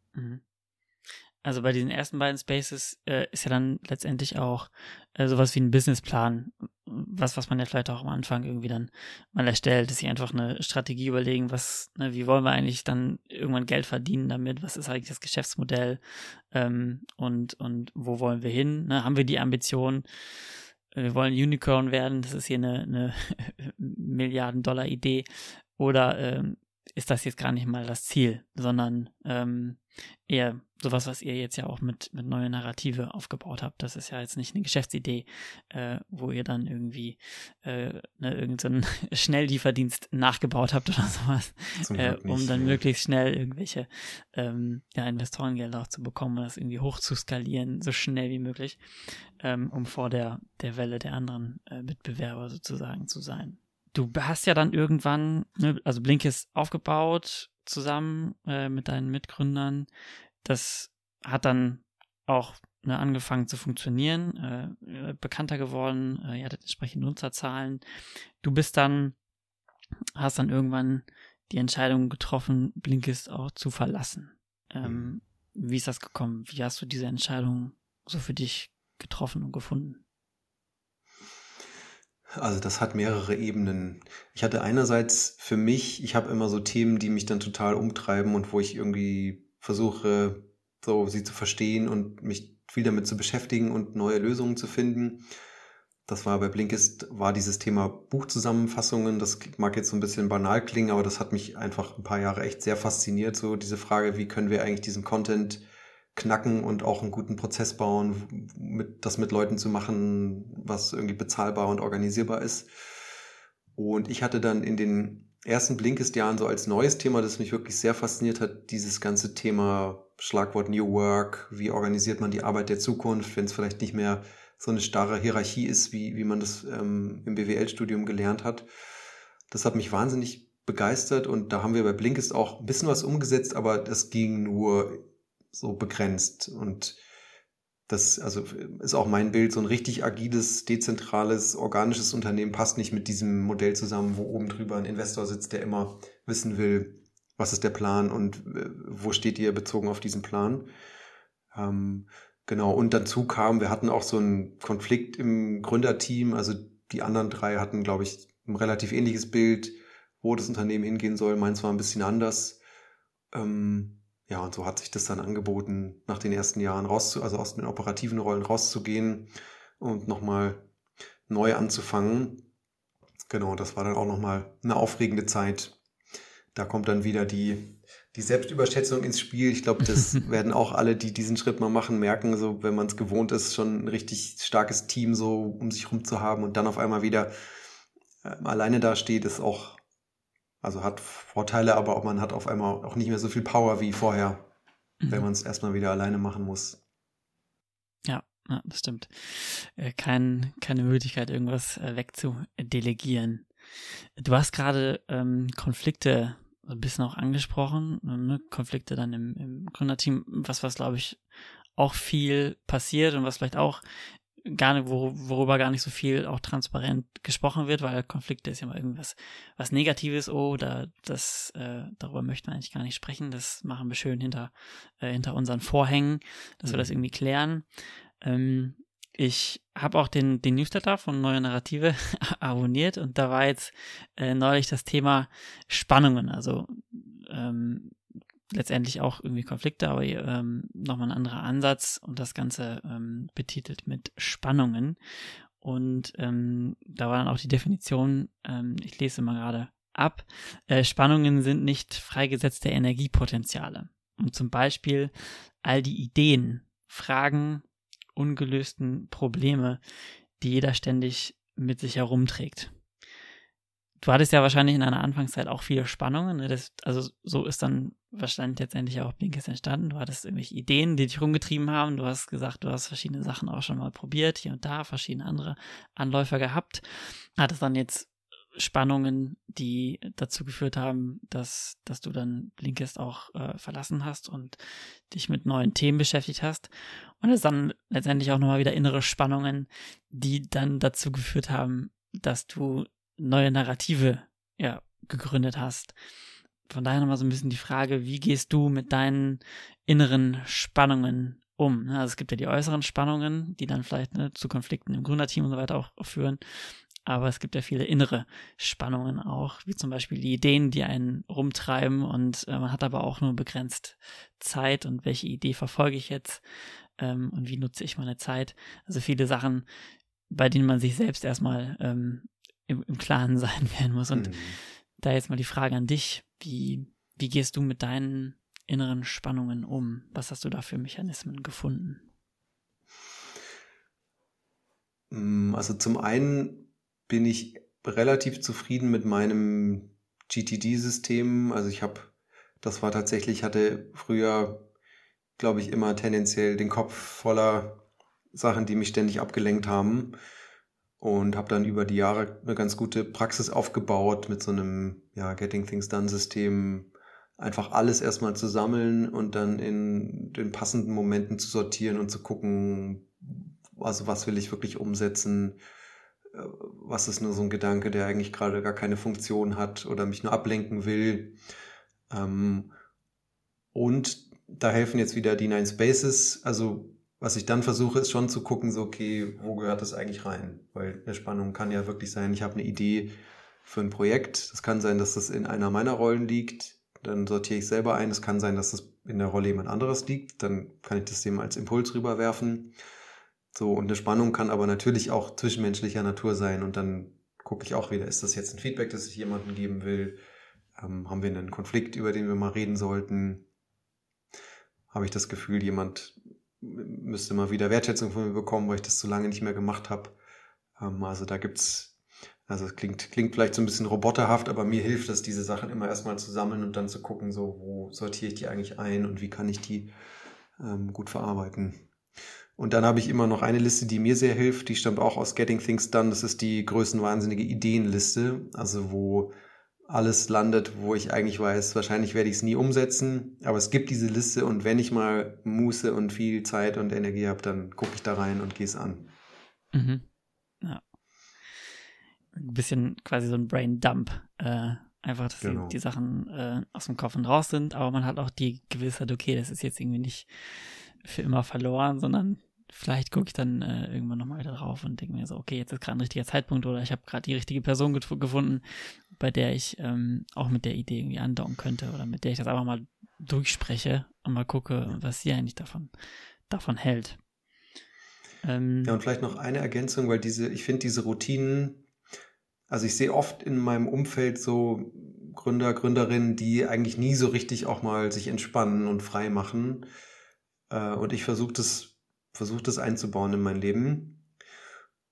Also bei diesen ersten beiden Spaces äh, ist ja dann letztendlich auch äh, sowas wie ein Businessplan, was, was man ja vielleicht auch am Anfang irgendwie dann mal erstellt, dass sie einfach eine Strategie überlegen, was, ne, wie wollen wir eigentlich dann irgendwann Geld verdienen damit, was ist eigentlich das Geschäftsmodell ähm, und, und wo wollen wir hin, ne? Haben wir die Ambition, wir wollen Unicorn werden, das ist hier eine, eine Milliarden-Dollar-Idee oder ähm, ist das jetzt gar nicht mal das Ziel, sondern ähm, eher sowas, was ihr jetzt ja auch mit, mit neue Narrative aufgebaut habt. Das ist ja jetzt nicht eine Geschäftsidee, äh, wo ihr dann irgendwie äh, ne, irgendeinen Schnelllieferdienst nachgebaut habt oder sowas, äh, um nicht, dann ja. möglichst schnell irgendwelche ähm, ja, Investorengelder auch zu bekommen und das irgendwie hoch zu skalieren, so schnell wie möglich, ähm, um vor der, der Welle der anderen äh, Mitbewerber sozusagen zu sein. Du hast ja dann irgendwann, ne, also Blinkist aufgebaut, zusammen äh, mit deinen Mitgründern. Das hat dann auch ne, angefangen zu funktionieren, äh, bekannter geworden, äh, ihr hattet entsprechende Nutzerzahlen. Du bist dann, hast dann irgendwann die Entscheidung getroffen, Blinkist auch zu verlassen. Ähm, wie ist das gekommen? Wie hast du diese Entscheidung so für dich getroffen und gefunden? Also das hat mehrere Ebenen. Ich hatte einerseits für mich, ich habe immer so Themen, die mich dann total umtreiben und wo ich irgendwie versuche, so sie zu verstehen und mich viel damit zu beschäftigen und neue Lösungen zu finden. Das war bei Blinkist, war dieses Thema Buchzusammenfassungen. Das mag jetzt so ein bisschen banal klingen, aber das hat mich einfach ein paar Jahre echt sehr fasziniert. So diese Frage, wie können wir eigentlich diesen Content knacken und auch einen guten Prozess bauen, mit, das mit Leuten zu machen, was irgendwie bezahlbar und organisierbar ist. Und ich hatte dann in den ersten Blinkist-Jahren so als neues Thema, das mich wirklich sehr fasziniert hat, dieses ganze Thema Schlagwort New Work, wie organisiert man die Arbeit der Zukunft, wenn es vielleicht nicht mehr so eine starre Hierarchie ist, wie, wie man das ähm, im B W L-Studium gelernt hat. Das hat mich wahnsinnig begeistert und da haben wir bei Blinkist auch ein bisschen was umgesetzt, aber das ging nur so begrenzt und das also ist auch mein Bild, so ein richtig agiles, dezentrales, organisches Unternehmen passt nicht mit diesem Modell zusammen, wo oben drüber ein Investor sitzt, der immer wissen will, was ist der Plan und wo steht ihr bezogen auf diesen Plan. Ähm, genau, und dazu kam, wir hatten auch so einen Konflikt im Gründerteam, also die anderen drei hatten, glaube ich, ein relativ ähnliches Bild, wo das Unternehmen hingehen soll, meins war ein bisschen anders. Ähm, Ja, und so hat sich das dann angeboten, nach den ersten Jahren rauszu, also aus den operativen Rollen rauszugehen und nochmal neu anzufangen. Genau, das war dann auch nochmal eine aufregende Zeit. Da kommt dann wieder die, die Selbstüberschätzung ins Spiel. Ich glaube, das werden auch alle, die diesen Schritt mal machen, merken, so wenn man es gewohnt ist, schon ein richtig starkes Team so um sich rum zu haben und dann auf einmal wieder äh, alleine dasteht, ist auch Also hat Vorteile, aber man hat auf einmal auch nicht mehr so viel Power wie vorher, mhm. wenn man es erstmal wieder alleine machen muss. Ja, ja, das stimmt. Äh, kein, keine Möglichkeit, irgendwas äh, wegzudelegieren. Du hast gerade ähm, Konflikte ein bisschen auch angesprochen, ne? Konflikte dann im, im Gründerteam, was, was glaube ich auch viel passiert und was vielleicht auch gar nicht, wor- worüber gar nicht so viel auch transparent gesprochen wird, weil Konflikte ist ja mal irgendwas was Negatives, oh, da, das, äh, darüber möchten wir eigentlich gar nicht sprechen, das machen wir schön hinter, äh, hinter unseren Vorhängen, dass mhm. wir das irgendwie klären. Ähm, ich habe auch den, den Newsletter von Neue Narrative abonniert und da war jetzt äh, neulich das Thema Spannungen, also ähm, letztendlich auch irgendwie Konflikte, aber ähm, nochmal ein anderer Ansatz und das Ganze ähm, betitelt mit Spannungen. Und ähm, da war dann auch die Definition, ähm, ich lese mal gerade ab, äh, Spannungen sind nicht freigesetzte Energiepotenziale. Und zum Beispiel all die Ideen, Fragen, ungelösten Probleme, die jeder ständig mit sich herumträgt. Du hattest ja wahrscheinlich in deiner Anfangszeit auch viele Spannungen, ne? Das, also so ist dann wahrscheinlich letztendlich auch Blinkist entstanden. Du hattest irgendwelche Ideen, die dich rumgetrieben haben. Du hast gesagt, du hast verschiedene Sachen auch schon mal probiert, hier und da, verschiedene andere Anläufer gehabt. Hattest dann jetzt Spannungen, die dazu geführt haben, dass, dass du dann Blinkist auch äh, verlassen hast und dich mit neuen Themen beschäftigt hast. Und es dann letztendlich auch nochmal wieder innere Spannungen, die dann dazu geführt haben, dass du neue Narrative ja, gegründet hast. Von daher nochmal so ein bisschen die Frage, wie gehst du mit deinen inneren Spannungen um? Also es gibt ja die äußeren Spannungen, die dann vielleicht ne, zu Konflikten im Gründerteam und so weiter auch, auch führen. Aber es gibt ja viele innere Spannungen auch, wie zum Beispiel die Ideen, die einen rumtreiben und äh, man hat aber auch nur begrenzt Zeit und welche Idee verfolge ich jetzt ähm, und wie nutze ich meine Zeit. Also viele Sachen, bei denen man sich selbst erstmal ähm, im, im Klaren sein werden muss. Und mhm. da jetzt mal die Frage an dich, wie, wie gehst du mit deinen inneren Spannungen um? Was hast du da für Mechanismen gefunden? Also zum einen bin ich relativ zufrieden mit meinem G T D-System. Also ich habe, das war tatsächlich, hatte früher, glaube ich, immer tendenziell den Kopf voller Sachen, die mich ständig abgelenkt haben. Und habe dann über die Jahre eine ganz gute Praxis aufgebaut mit so einem ja, Getting Things Done System, einfach alles erstmal zu sammeln und dann in den passenden Momenten zu sortieren und zu gucken, also was will ich wirklich umsetzen, was ist nur so ein Gedanke, der eigentlich gerade gar keine Funktion hat oder mich nur ablenken will. Und da helfen jetzt wieder die Nine Spaces, also was ich dann versuche, ist schon zu gucken, so okay, wo gehört das eigentlich rein? Weil eine Spannung kann ja wirklich sein, ich habe eine Idee für ein Projekt. Das kann sein, dass das in einer meiner Rollen liegt. Dann sortiere ich selber ein. Es kann sein, dass das in der Rolle jemand anderes liegt. Dann kann ich das dem als Impuls rüberwerfen. So, und eine Spannung kann aber natürlich auch zwischenmenschlicher Natur sein. Und dann gucke ich auch wieder, ist das jetzt ein Feedback, das ich jemandem geben will? Ähm, haben wir einen Konflikt, über den wir mal reden sollten? Habe ich das Gefühl, jemand müsste mal wieder Wertschätzung von mir bekommen, weil ich das so lange nicht mehr gemacht habe. Ähm, also da gibt's, also es klingt, klingt vielleicht so ein bisschen roboterhaft, aber mir hilft es, diese Sachen immer erstmal zu sammeln und dann zu gucken, so wo sortiere ich die eigentlich ein und wie kann ich die ähm, gut verarbeiten. Und dann habe ich immer noch eine Liste, die mir sehr hilft, die stammt auch aus Getting Things Done, das ist die größenwahnsinnige Ideenliste, also wo alles landet, wo ich eigentlich weiß, wahrscheinlich werde ich es nie umsetzen, aber es gibt diese Liste und wenn ich mal Muße und viel Zeit und Energie habe, dann gucke ich da rein und gehe es an. Mhm. Ja. Ein bisschen quasi so ein Brain-Dump. Äh, einfach, dass Genau. die, die Sachen äh, aus dem Kopf und raus sind, aber man hat auch die Gewissheit, okay, das ist jetzt irgendwie nicht für immer verloren, sondern vielleicht gucke ich dann äh, irgendwann nochmal wieder drauf und denke mir so, okay, jetzt ist gerade ein richtiger Zeitpunkt oder ich habe gerade die richtige Person get- gefunden, bei der ich ähm, auch mit der Idee irgendwie andocken könnte oder mit der ich das einfach mal durchspreche und mal gucke, was sie eigentlich davon, davon hält. Ähm, ja, und vielleicht noch eine Ergänzung, weil diese, ich finde diese Routinen, also ich sehe oft in meinem Umfeld so Gründer, Gründerinnen, die eigentlich nie so richtig auch mal sich entspannen und frei machen. Äh, und ich versuche das, versuche das einzubauen in mein Leben.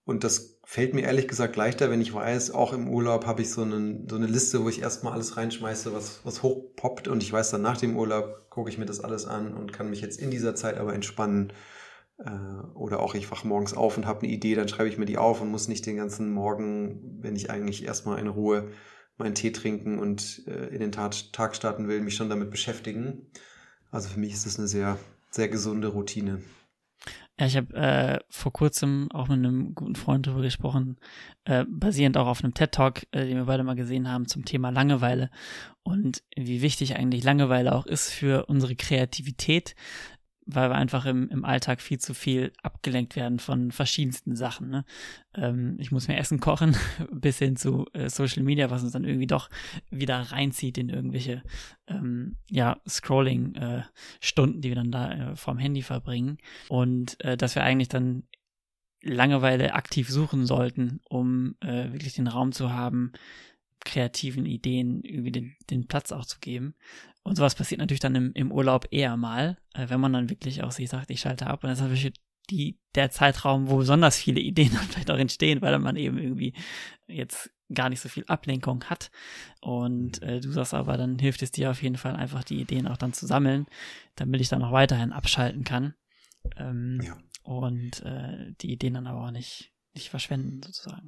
Und das fällt mir ehrlich gesagt leichter, wenn ich weiß, auch im Urlaub habe ich so, einen, so eine Liste, wo ich erstmal alles reinschmeiße, was, was hochpoppt. Und ich weiß dann, nach dem Urlaub gucke ich mir das alles an und kann mich jetzt in dieser Zeit aber entspannen. Äh, oder auch ich wache morgens auf und habe eine Idee, dann schreibe ich mir die auf und muss nicht den ganzen Morgen, wenn ich eigentlich erstmal in Ruhe meinen Tee trinken und äh, in den Tag, Tag starten will, mich schon damit beschäftigen. Also für mich ist das eine sehr, sehr gesunde Routine. Ja, ich habe äh, vor kurzem auch mit einem guten Freund darüber gesprochen, äh, basierend auch auf einem TED-Talk, äh, den wir beide mal gesehen haben, zum Thema Langeweile und wie wichtig eigentlich Langeweile auch ist für unsere Kreativität, weil wir einfach im, im Alltag viel zu viel abgelenkt werden von verschiedensten Sachen. Ne? Ähm, ich muss mir Essen kochen, bis hin zu äh, Social Media, was uns dann irgendwie doch wieder reinzieht in irgendwelche ähm, ja, Scrolling-Stunden, äh, die wir dann da äh, vorm Handy verbringen. Und äh, dass wir eigentlich dann Langeweile aktiv suchen sollten, um äh, wirklich den Raum zu haben, kreativen Ideen irgendwie den, den Platz auch zu geben. Und sowas passiert natürlich dann im, im Urlaub eher mal, äh, wenn man dann wirklich auch sich sagt, ich schalte ab. Und das ist natürlich die, der Zeitraum, wo besonders viele Ideen dann vielleicht auch entstehen, weil man eben irgendwie jetzt gar nicht so viel Ablenkung hat. Und äh, du sagst aber, dann hilft es dir auf jeden Fall einfach, die Ideen auch dann zu sammeln, damit ich dann auch weiterhin abschalten kann. Ähm, ja. Und äh, die Ideen dann aber auch nicht, nicht verschwenden sozusagen.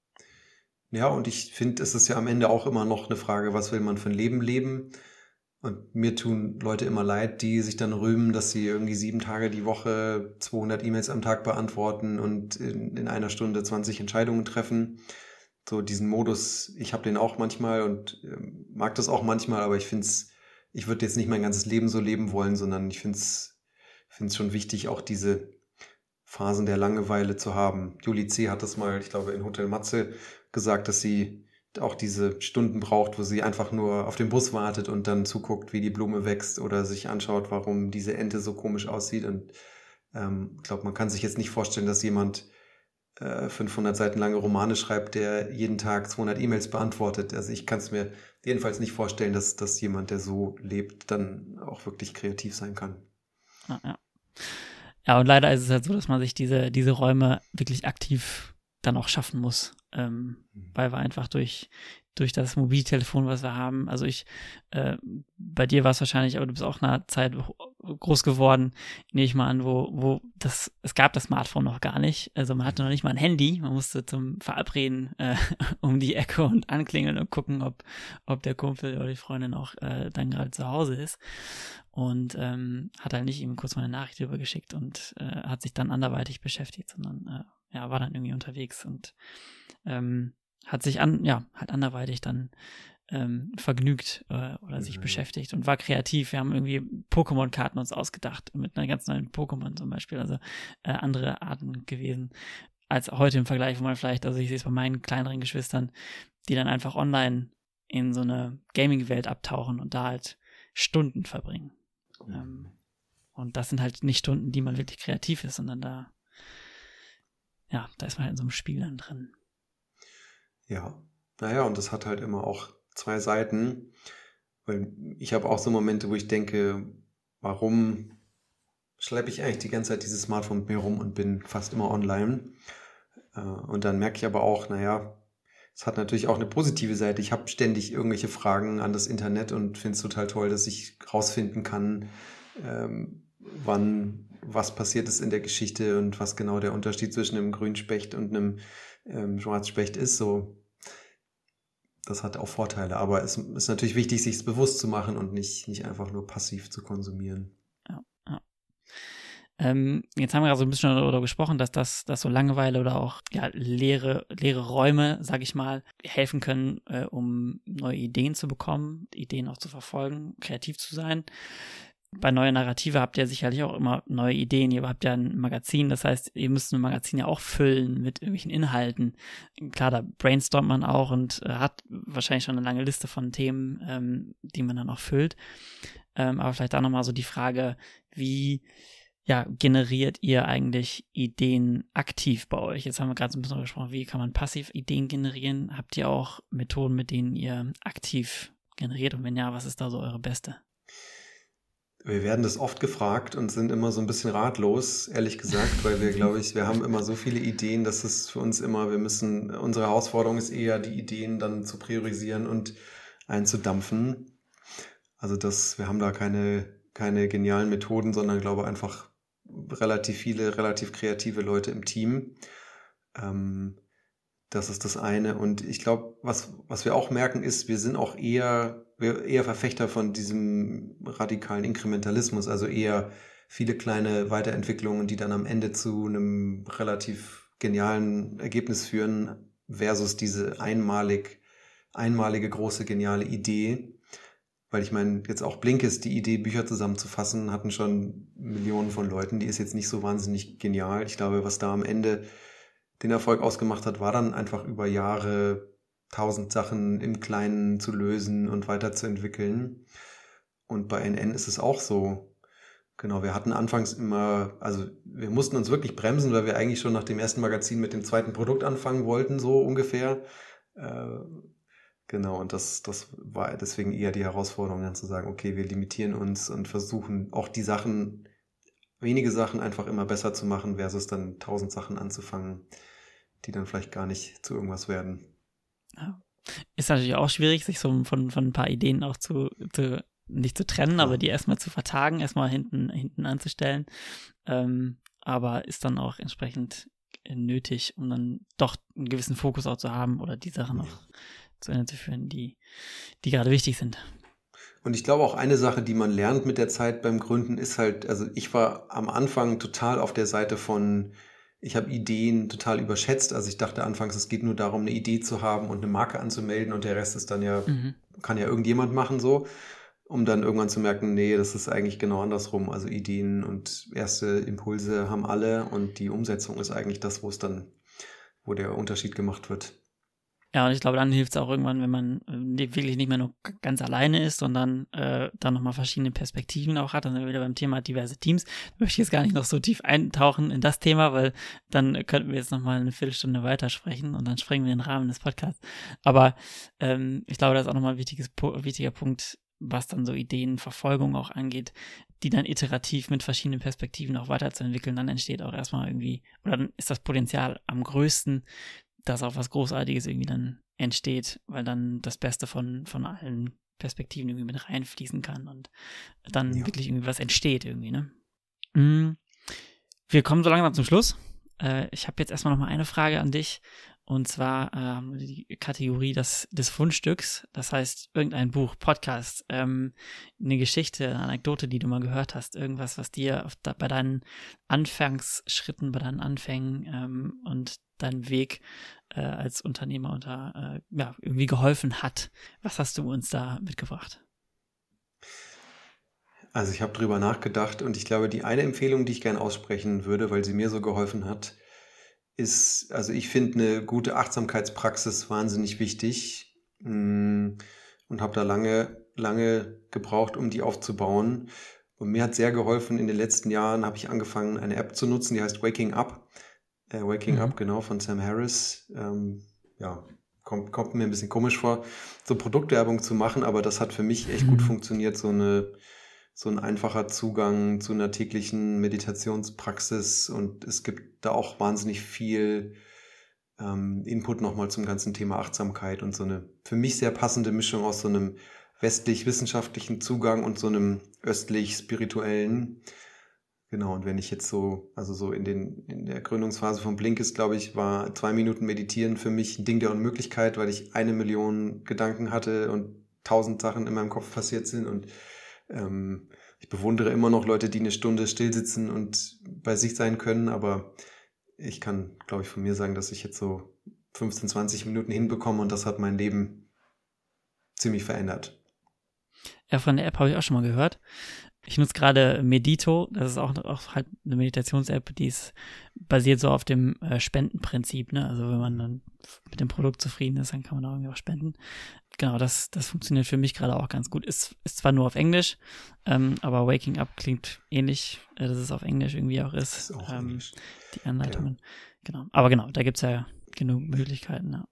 Ja, und ich finde, es ist ja am Ende auch immer noch eine Frage, was will man für ein Leben leben? Und mir tun Leute immer leid, die sich dann rühmen, dass sie irgendwie sieben Tage die Woche zweihundert E-Mails am Tag beantworten und in, in einer Stunde zwanzig Entscheidungen treffen. So diesen Modus, ich habe den auch manchmal und äh, mag das auch manchmal, aber ich finde es, ich würde jetzt nicht mein ganzes Leben so leben wollen, sondern ich finde es finde es schon wichtig, auch diese Phasen der Langeweile zu haben. Julie C. hat das mal, ich glaube, in Hotel Matze gesagt, dass sie auch diese Stunden braucht, wo sie einfach nur auf den Bus wartet und dann zuguckt, wie die Blume wächst oder sich anschaut, warum diese Ente so komisch aussieht. Und ähm, ich glaube, man kann sich jetzt nicht vorstellen, dass jemand äh, fünfhundert Seiten lange Romane schreibt, der jeden Tag zweihundert E-Mails beantwortet. Also ich kann es mir jedenfalls nicht vorstellen, dass, dass jemand, der so lebt, dann auch wirklich kreativ sein kann. Ja, ja. Ja, und leider ist es halt so, dass man sich diese, diese Räume wirklich aktiv dann auch schaffen muss, ähm, mhm. weil wir einfach durch, durch das Mobiltelefon, was wir haben, also ich, äh, bei dir war es wahrscheinlich, aber du bist auch in einer Zeit groß geworden, nehme ich mal an, wo, wo das, es gab das Smartphone noch gar nicht, also man hatte noch nicht mal ein Handy, man musste zum Verabreden äh, um die Ecke und anklingeln und gucken, ob, ob der Kumpel oder die Freundin auch äh, dann gerade zu Hause ist. Und ähm, hat halt nicht ihm kurz mal eine Nachricht rübergeschickt und äh, hat sich dann anderweitig beschäftigt, sondern äh, ja, war dann irgendwie unterwegs und ähm, hat sich an, ja, halt anderweitig dann ähm, vergnügt äh, oder mhm. sich beschäftigt und war kreativ. Wir haben irgendwie Pokémon-Karten uns ausgedacht, mit einer ganz neuen Pokémon zum Beispiel, also äh, andere Arten gewesen, als heute im Vergleich, wo man vielleicht, also ich sehe es bei meinen kleineren Geschwistern, die dann einfach online in so eine Gaming-Welt abtauchen und da halt Stunden verbringen. Mhm. Ähm, und das sind halt nicht Stunden, die man wirklich kreativ ist, sondern da, ja, da ist man halt in so einem Spiel dann drin. Ja, naja, und das hat halt immer auch zwei Seiten, weil ich habe auch so Momente, wo ich denke, warum schleppe ich eigentlich die ganze Zeit dieses Smartphone mit mir rum und bin fast immer online. Und dann merke ich aber auch, naja, es hat natürlich auch eine positive Seite. Ich habe ständig irgendwelche Fragen an das Internet und finde es total toll, dass ich rausfinden kann, ähm, wann was passiert ist in der Geschichte und was genau der Unterschied zwischen einem Grünspecht und einem ähm, Schwarzspecht ist. So, das hat auch Vorteile, aber es ist natürlich wichtig, sich es bewusst zu machen und nicht, nicht einfach nur passiv zu konsumieren. Ja, ja. Ähm, jetzt haben wir ja so ein bisschen darüber gesprochen, dass das, dass so Langeweile oder auch ja, leere, leere Räume, sag ich mal, helfen können, äh, um neue Ideen zu bekommen, Ideen auch zu verfolgen, kreativ zu sein. Bei Neue Narrative habt ihr sicherlich auch immer neue Ideen. Ihr habt ja ein Magazin, das heißt, ihr müsst ein Magazin ja auch füllen mit irgendwelchen Inhalten. Klar, da brainstormt man auch und äh, hat wahrscheinlich schon eine lange Liste von Themen, ähm, die man dann auch füllt. Ähm, aber vielleicht auch nochmal so die Frage, wie ja, generiert ihr eigentlich Ideen aktiv bei euch? Jetzt haben wir gerade so ein bisschen darüber gesprochen, wie kann man passiv Ideen generieren? Habt ihr auch Methoden, mit denen ihr aktiv generiert? Und wenn ja, was ist da so eure beste? Wir werden das oft gefragt und sind immer so ein bisschen ratlos, ehrlich gesagt, weil wir, glaube ich, wir haben immer so viele Ideen, dass es für uns immer, wir müssen, unsere Herausforderung ist eher, die Ideen dann zu priorisieren und einzudampfen. Also das, wir haben da keine, keine genialen Methoden, sondern glaube einfach relativ viele, relativ kreative Leute im Team. Ähm, Das ist das eine. Und ich glaube, was, was wir auch merken, ist, wir sind auch eher, wir eher Verfechter von diesem radikalen Inkrementalismus, also eher viele kleine Weiterentwicklungen, die dann am Ende zu einem relativ genialen Ergebnis führen, versus diese einmalig, einmalige große geniale Idee. Weil ich meine, jetzt auch Blinkist, die Idee, Bücher zusammenzufassen, hatten schon Millionen von Leuten. Die ist jetzt nicht so wahnsinnig genial. Ich glaube, was da am Ende den Erfolg ausgemacht hat, war dann einfach über Jahre tausend Sachen im Kleinen zu lösen und weiterzuentwickeln. Und bei N N ist es auch so. Genau, wir hatten anfangs immer, also wir mussten uns wirklich bremsen, weil wir eigentlich schon nach dem ersten Magazin mit dem zweiten Produkt anfangen wollten, so ungefähr. Äh, genau, und das, das war deswegen eher die Herausforderung, dann zu sagen, okay, wir limitieren uns und versuchen auch die Sachen, wenige Sachen einfach immer besser zu machen, versus dann tausend Sachen anzufangen, die dann vielleicht gar nicht zu irgendwas werden. Ja. Ist natürlich auch schwierig, sich so von, von ein paar Ideen auch zu, zu nicht zu trennen, ja. aber die erstmal zu vertagen, erstmal hinten, hinten anzustellen. Ähm, aber ist dann auch entsprechend nötig, um dann doch einen gewissen Fokus auch zu haben oder die Sachen ja. auch zu Ende zu führen, die, die gerade wichtig sind. Und ich glaube auch eine Sache, die man lernt mit der Zeit beim Gründen, ist halt, also ich war am Anfang total auf der Seite von, ich habe Ideen total überschätzt. Also ich dachte anfangs, es geht nur darum, eine Idee zu haben und eine Marke anzumelden und der Rest ist dann ja, mhm. kann ja irgendjemand machen so, um dann irgendwann zu merken, nee, das ist eigentlich genau andersrum. Also Ideen und erste Impulse haben alle und die Umsetzung ist eigentlich das, wo es dann, wo der Unterschied gemacht wird. Ja, und ich glaube, dann hilft es auch irgendwann, wenn man wirklich nicht mehr nur ganz alleine ist, sondern äh, dann nochmal verschiedene Perspektiven auch hat. Dann sind wir wieder beim Thema diverse Teams. Da möchte ich jetzt gar nicht noch so tief eintauchen in das Thema, weil dann könnten wir jetzt nochmal eine Viertelstunde weitersprechen und dann sprengen wir den Rahmen des Podcasts. Aber ähm, ich glaube, das ist auch nochmal ein wichtiges, wichtiger Punkt, was dann so Ideenverfolgung auch angeht, die dann iterativ mit verschiedenen Perspektiven auch weiterzuentwickeln. Dann entsteht auch erstmal irgendwie, oder dann ist das Potenzial am größten, dass auch was Großartiges irgendwie dann entsteht, weil dann das Beste von, von allen Perspektiven irgendwie mit reinfließen kann und dann ja. wirklich irgendwie was entsteht irgendwie, ne? Mhm. Wir kommen so langsam zum Schluss. Äh, ich habe jetzt erstmal noch mal eine Frage an dich und zwar ähm, die Kategorie des, des Fundstücks, das heißt irgendein Buch, Podcast, ähm, eine Geschichte, eine Anekdote, die du mal gehört hast, irgendwas, was dir auf, da, bei deinen Anfangsschritten, bei deinen Anfängen ähm, und deinen Weg äh, als Unternehmer unter, äh, ja, irgendwie geholfen hat. Was hast du uns da mitgebracht? Also ich habe drüber nachgedacht und ich glaube, die eine Empfehlung, die ich gerne aussprechen würde, weil sie mir so geholfen hat, ist, also ich finde eine gute Achtsamkeitspraxis wahnsinnig wichtig und habe da lange, lange gebraucht, um die aufzubauen. Und mir hat sehr geholfen, in den letzten Jahren habe ich angefangen, eine App zu nutzen, die heißt Waking Up. Äh, Waking mhm. Up, genau, von Sam Harris. Ähm, ja, kommt, kommt mir ein bisschen komisch vor, so Produktwerbung zu machen, aber das hat für mich echt mhm. gut funktioniert, so eine so ein einfacher Zugang zu einer täglichen Meditationspraxis und es gibt da auch wahnsinnig viel ähm, Input nochmal zum ganzen Thema Achtsamkeit und so eine für mich sehr passende Mischung aus so einem westlich-wissenschaftlichen Zugang und so einem östlich-spirituellen. Genau, und wenn ich jetzt so, also so in den in der Gründungsphase von Blinkist, glaube ich, war zwei Minuten Meditieren für mich ein Ding der Unmöglichkeit, weil ich eine Million Gedanken hatte und tausend Sachen in meinem Kopf passiert sind und ähm, ich bewundere immer noch Leute, die eine Stunde still sitzen und bei sich sein können, aber ich kann, glaube ich, von mir sagen, dass ich jetzt so fünfzehn, zwanzig Minuten hinbekomme und das hat mein Leben ziemlich verändert. Ja, von der App habe ich auch schon mal gehört. Ich nutze gerade Medito, das ist auch, auch halt eine Meditations-App, die ist basiert so auf dem äh, Spendenprinzip, ne? Also wenn man dann mit dem Produkt zufrieden ist, dann kann man auch irgendwie auch spenden. Genau, das, das funktioniert für mich gerade auch ganz gut. Ist, ist zwar nur auf Englisch, ähm, aber Waking Up klingt ähnlich, äh, dass es auf Englisch irgendwie auch ist. ist auch ähm, die Anleitungen. Ja. Genau. Aber genau, da gibt's ja genug Möglichkeiten, ja.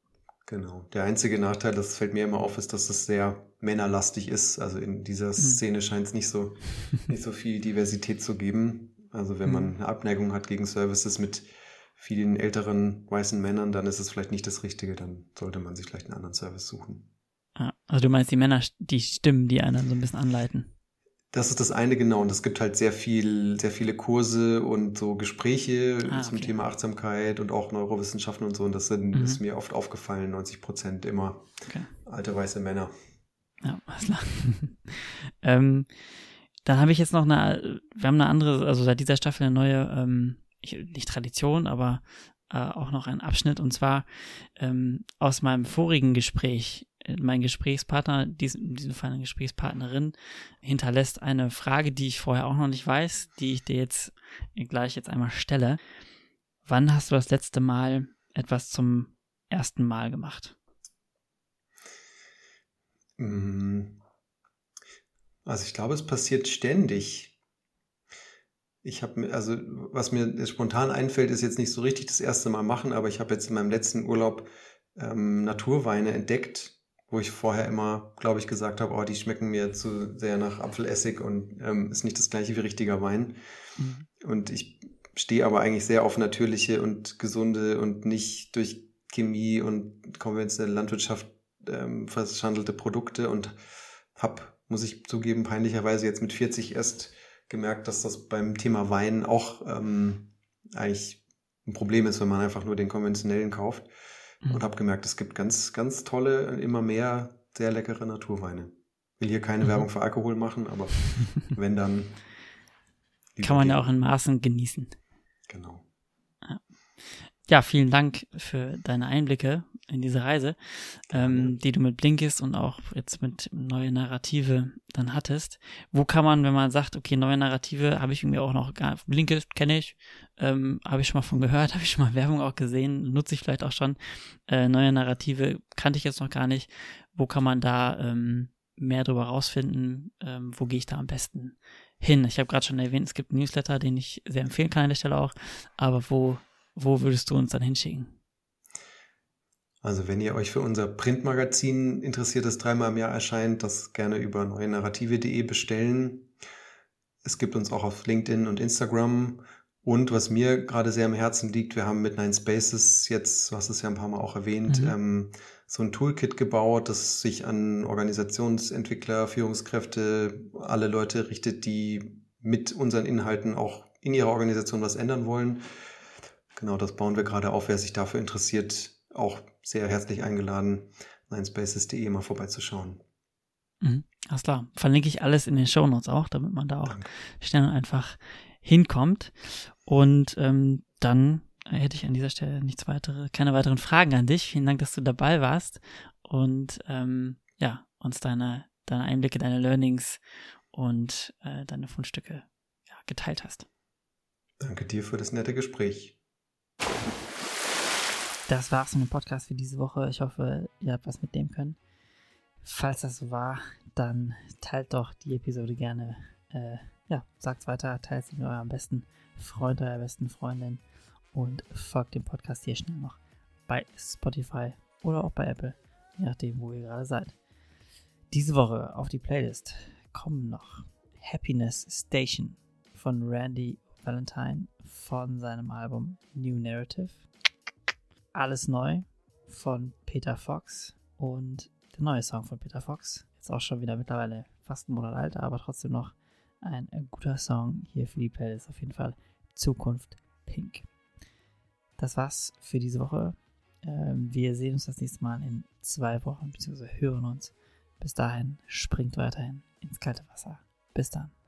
Genau. Der einzige Nachteil, das fällt mir immer auf, ist, dass es sehr männerlastig ist. Also in dieser Szene scheint es nicht so, nicht so viel Diversität zu geben. Also wenn man eine Abneigung hat gegen Services mit vielen älteren weißen Männern, dann ist es vielleicht nicht das Richtige. Dann sollte man sich vielleicht einen anderen Service suchen. Ah, also du meinst die Männer, die Stimmen, die einen so ein bisschen anleiten? Das ist das eine, genau. Und es gibt halt sehr viel, sehr viele Kurse und so Gespräche ah, zum okay. Thema Achtsamkeit und auch Neurowissenschaften und so. Und das sind, mhm. ist mir oft aufgefallen, neunzig Prozent immer okay. alte weiße Männer. Ja, alles klar. ähm, dann habe ich jetzt noch eine, wir haben eine andere, also seit dieser Staffel eine neue, ähm, nicht Tradition, aber äh, auch noch einen Abschnitt. Und zwar ähm, aus meinem vorigen Gespräch. Mein Gesprächspartner, in diesem Fall eine Gesprächspartnerin, hinterlässt eine Frage, die ich vorher auch noch nicht weiß, die ich dir jetzt gleich jetzt einmal stelle. Wann hast du das letzte Mal etwas zum ersten Mal gemacht? Also ich glaube, es passiert ständig. Ich habe, also was mir spontan einfällt, ist jetzt nicht so richtig das erste Mal machen, aber ich habe jetzt in meinem letzten Urlaub ähm, Naturweine entdeckt, wo ich vorher immer, glaube ich, gesagt habe, oh, die schmecken mir zu sehr nach Apfelessig und ähm, ist nicht das gleiche wie richtiger Wein. Mhm. Und ich stehe aber eigentlich sehr auf natürliche und gesunde und nicht durch Chemie und konventionelle Landwirtschaft ähm, verschandelte Produkte und habe, muss ich zugeben, peinlicherweise jetzt mit vierzig erst gemerkt, dass das beim Thema Wein auch ähm, eigentlich ein Problem ist, wenn man einfach nur den konventionellen kauft. Und habe gemerkt, es gibt ganz, ganz tolle, immer mehr sehr leckere Naturweine. Will hier keine mhm. Werbung für Alkohol machen, aber wenn dann... Kann man ja auch in Maßen genießen. Genau. Ja. ja, vielen Dank für deine Einblicke in diese Reise, ähm, die du mit Blinkist und auch jetzt mit Neue Narrative dann hattest. Wo kann man, wenn man sagt, okay, Neue Narrative habe ich irgendwie auch noch, gar Blinkist kenne ich, ähm, habe ich schon mal von gehört, habe ich schon mal Werbung auch gesehen, nutze ich vielleicht auch schon. Äh, Neue Narrative kannte ich jetzt noch gar nicht. Wo kann man da ähm, mehr darüber rausfinden? Ähm, wo gehe ich da am besten hin? Ich habe gerade schon erwähnt, es gibt einen Newsletter, den ich sehr empfehlen kann an der Stelle auch. Aber wo, wo würdest du uns dann hinschicken? Also wenn ihr euch für unser Printmagazin interessiert, das dreimal im Jahr erscheint, das gerne über neue narrative punkt de bestellen. Es gibt uns auch auf LinkedIn und Instagram. Und was mir gerade sehr am Herzen liegt, wir haben mit Nine Spaces jetzt, du hast es ja ein paar Mal auch erwähnt, mhm. ähm, so ein Toolkit gebaut, das sich an Organisationsentwickler, Führungskräfte, alle Leute richtet, die mit unseren Inhalten auch in ihrer Organisation was ändern wollen. Genau, das bauen wir gerade auf. Wer sich dafür interessiert, auch sehr herzlich eingeladen, nine spaces punkt de mal vorbeizuschauen. Mhm, alles klar. Verlinke ich alles in den Shownotes auch, damit man da auch Danke. schnell und einfach hinkommt. Und ähm, dann hätte ich an dieser Stelle nichts weitere, keine weiteren Fragen an dich. Vielen Dank, dass du dabei warst und ähm, ja, uns deine, deine Einblicke, deine Learnings und äh, deine Fundstücke ja, geteilt hast. Danke dir für das nette Gespräch. Das war's mit dem Podcast für diese Woche. Ich hoffe, ihr habt was mitnehmen können. Falls das so war, dann teilt doch die Episode gerne. Äh, ja, sagt's weiter, teilt sie mit eurem besten Freund, eurer besten Freundin und folgt dem Podcast hier schnell noch bei Spotify oder auch bei Apple, je nachdem, wo ihr gerade seid. Diese Woche auf die Playlist kommen noch Happiness Station von Randy Valentine von seinem Album New Narrative. Alles neu von Peter Fox und der neue Song von Peter Fox. Jetzt auch schon wieder mittlerweile fast einen Monat alt, aber trotzdem noch ein, ein guter Song hier für die Playlist. Auf jeden Fall Zukunft Pink. Das war's für diese Woche. Ähm, wir sehen uns das nächste Mal in zwei Wochen, beziehungsweise hören uns. Bis dahin, springt weiterhin ins kalte Wasser. Bis dann.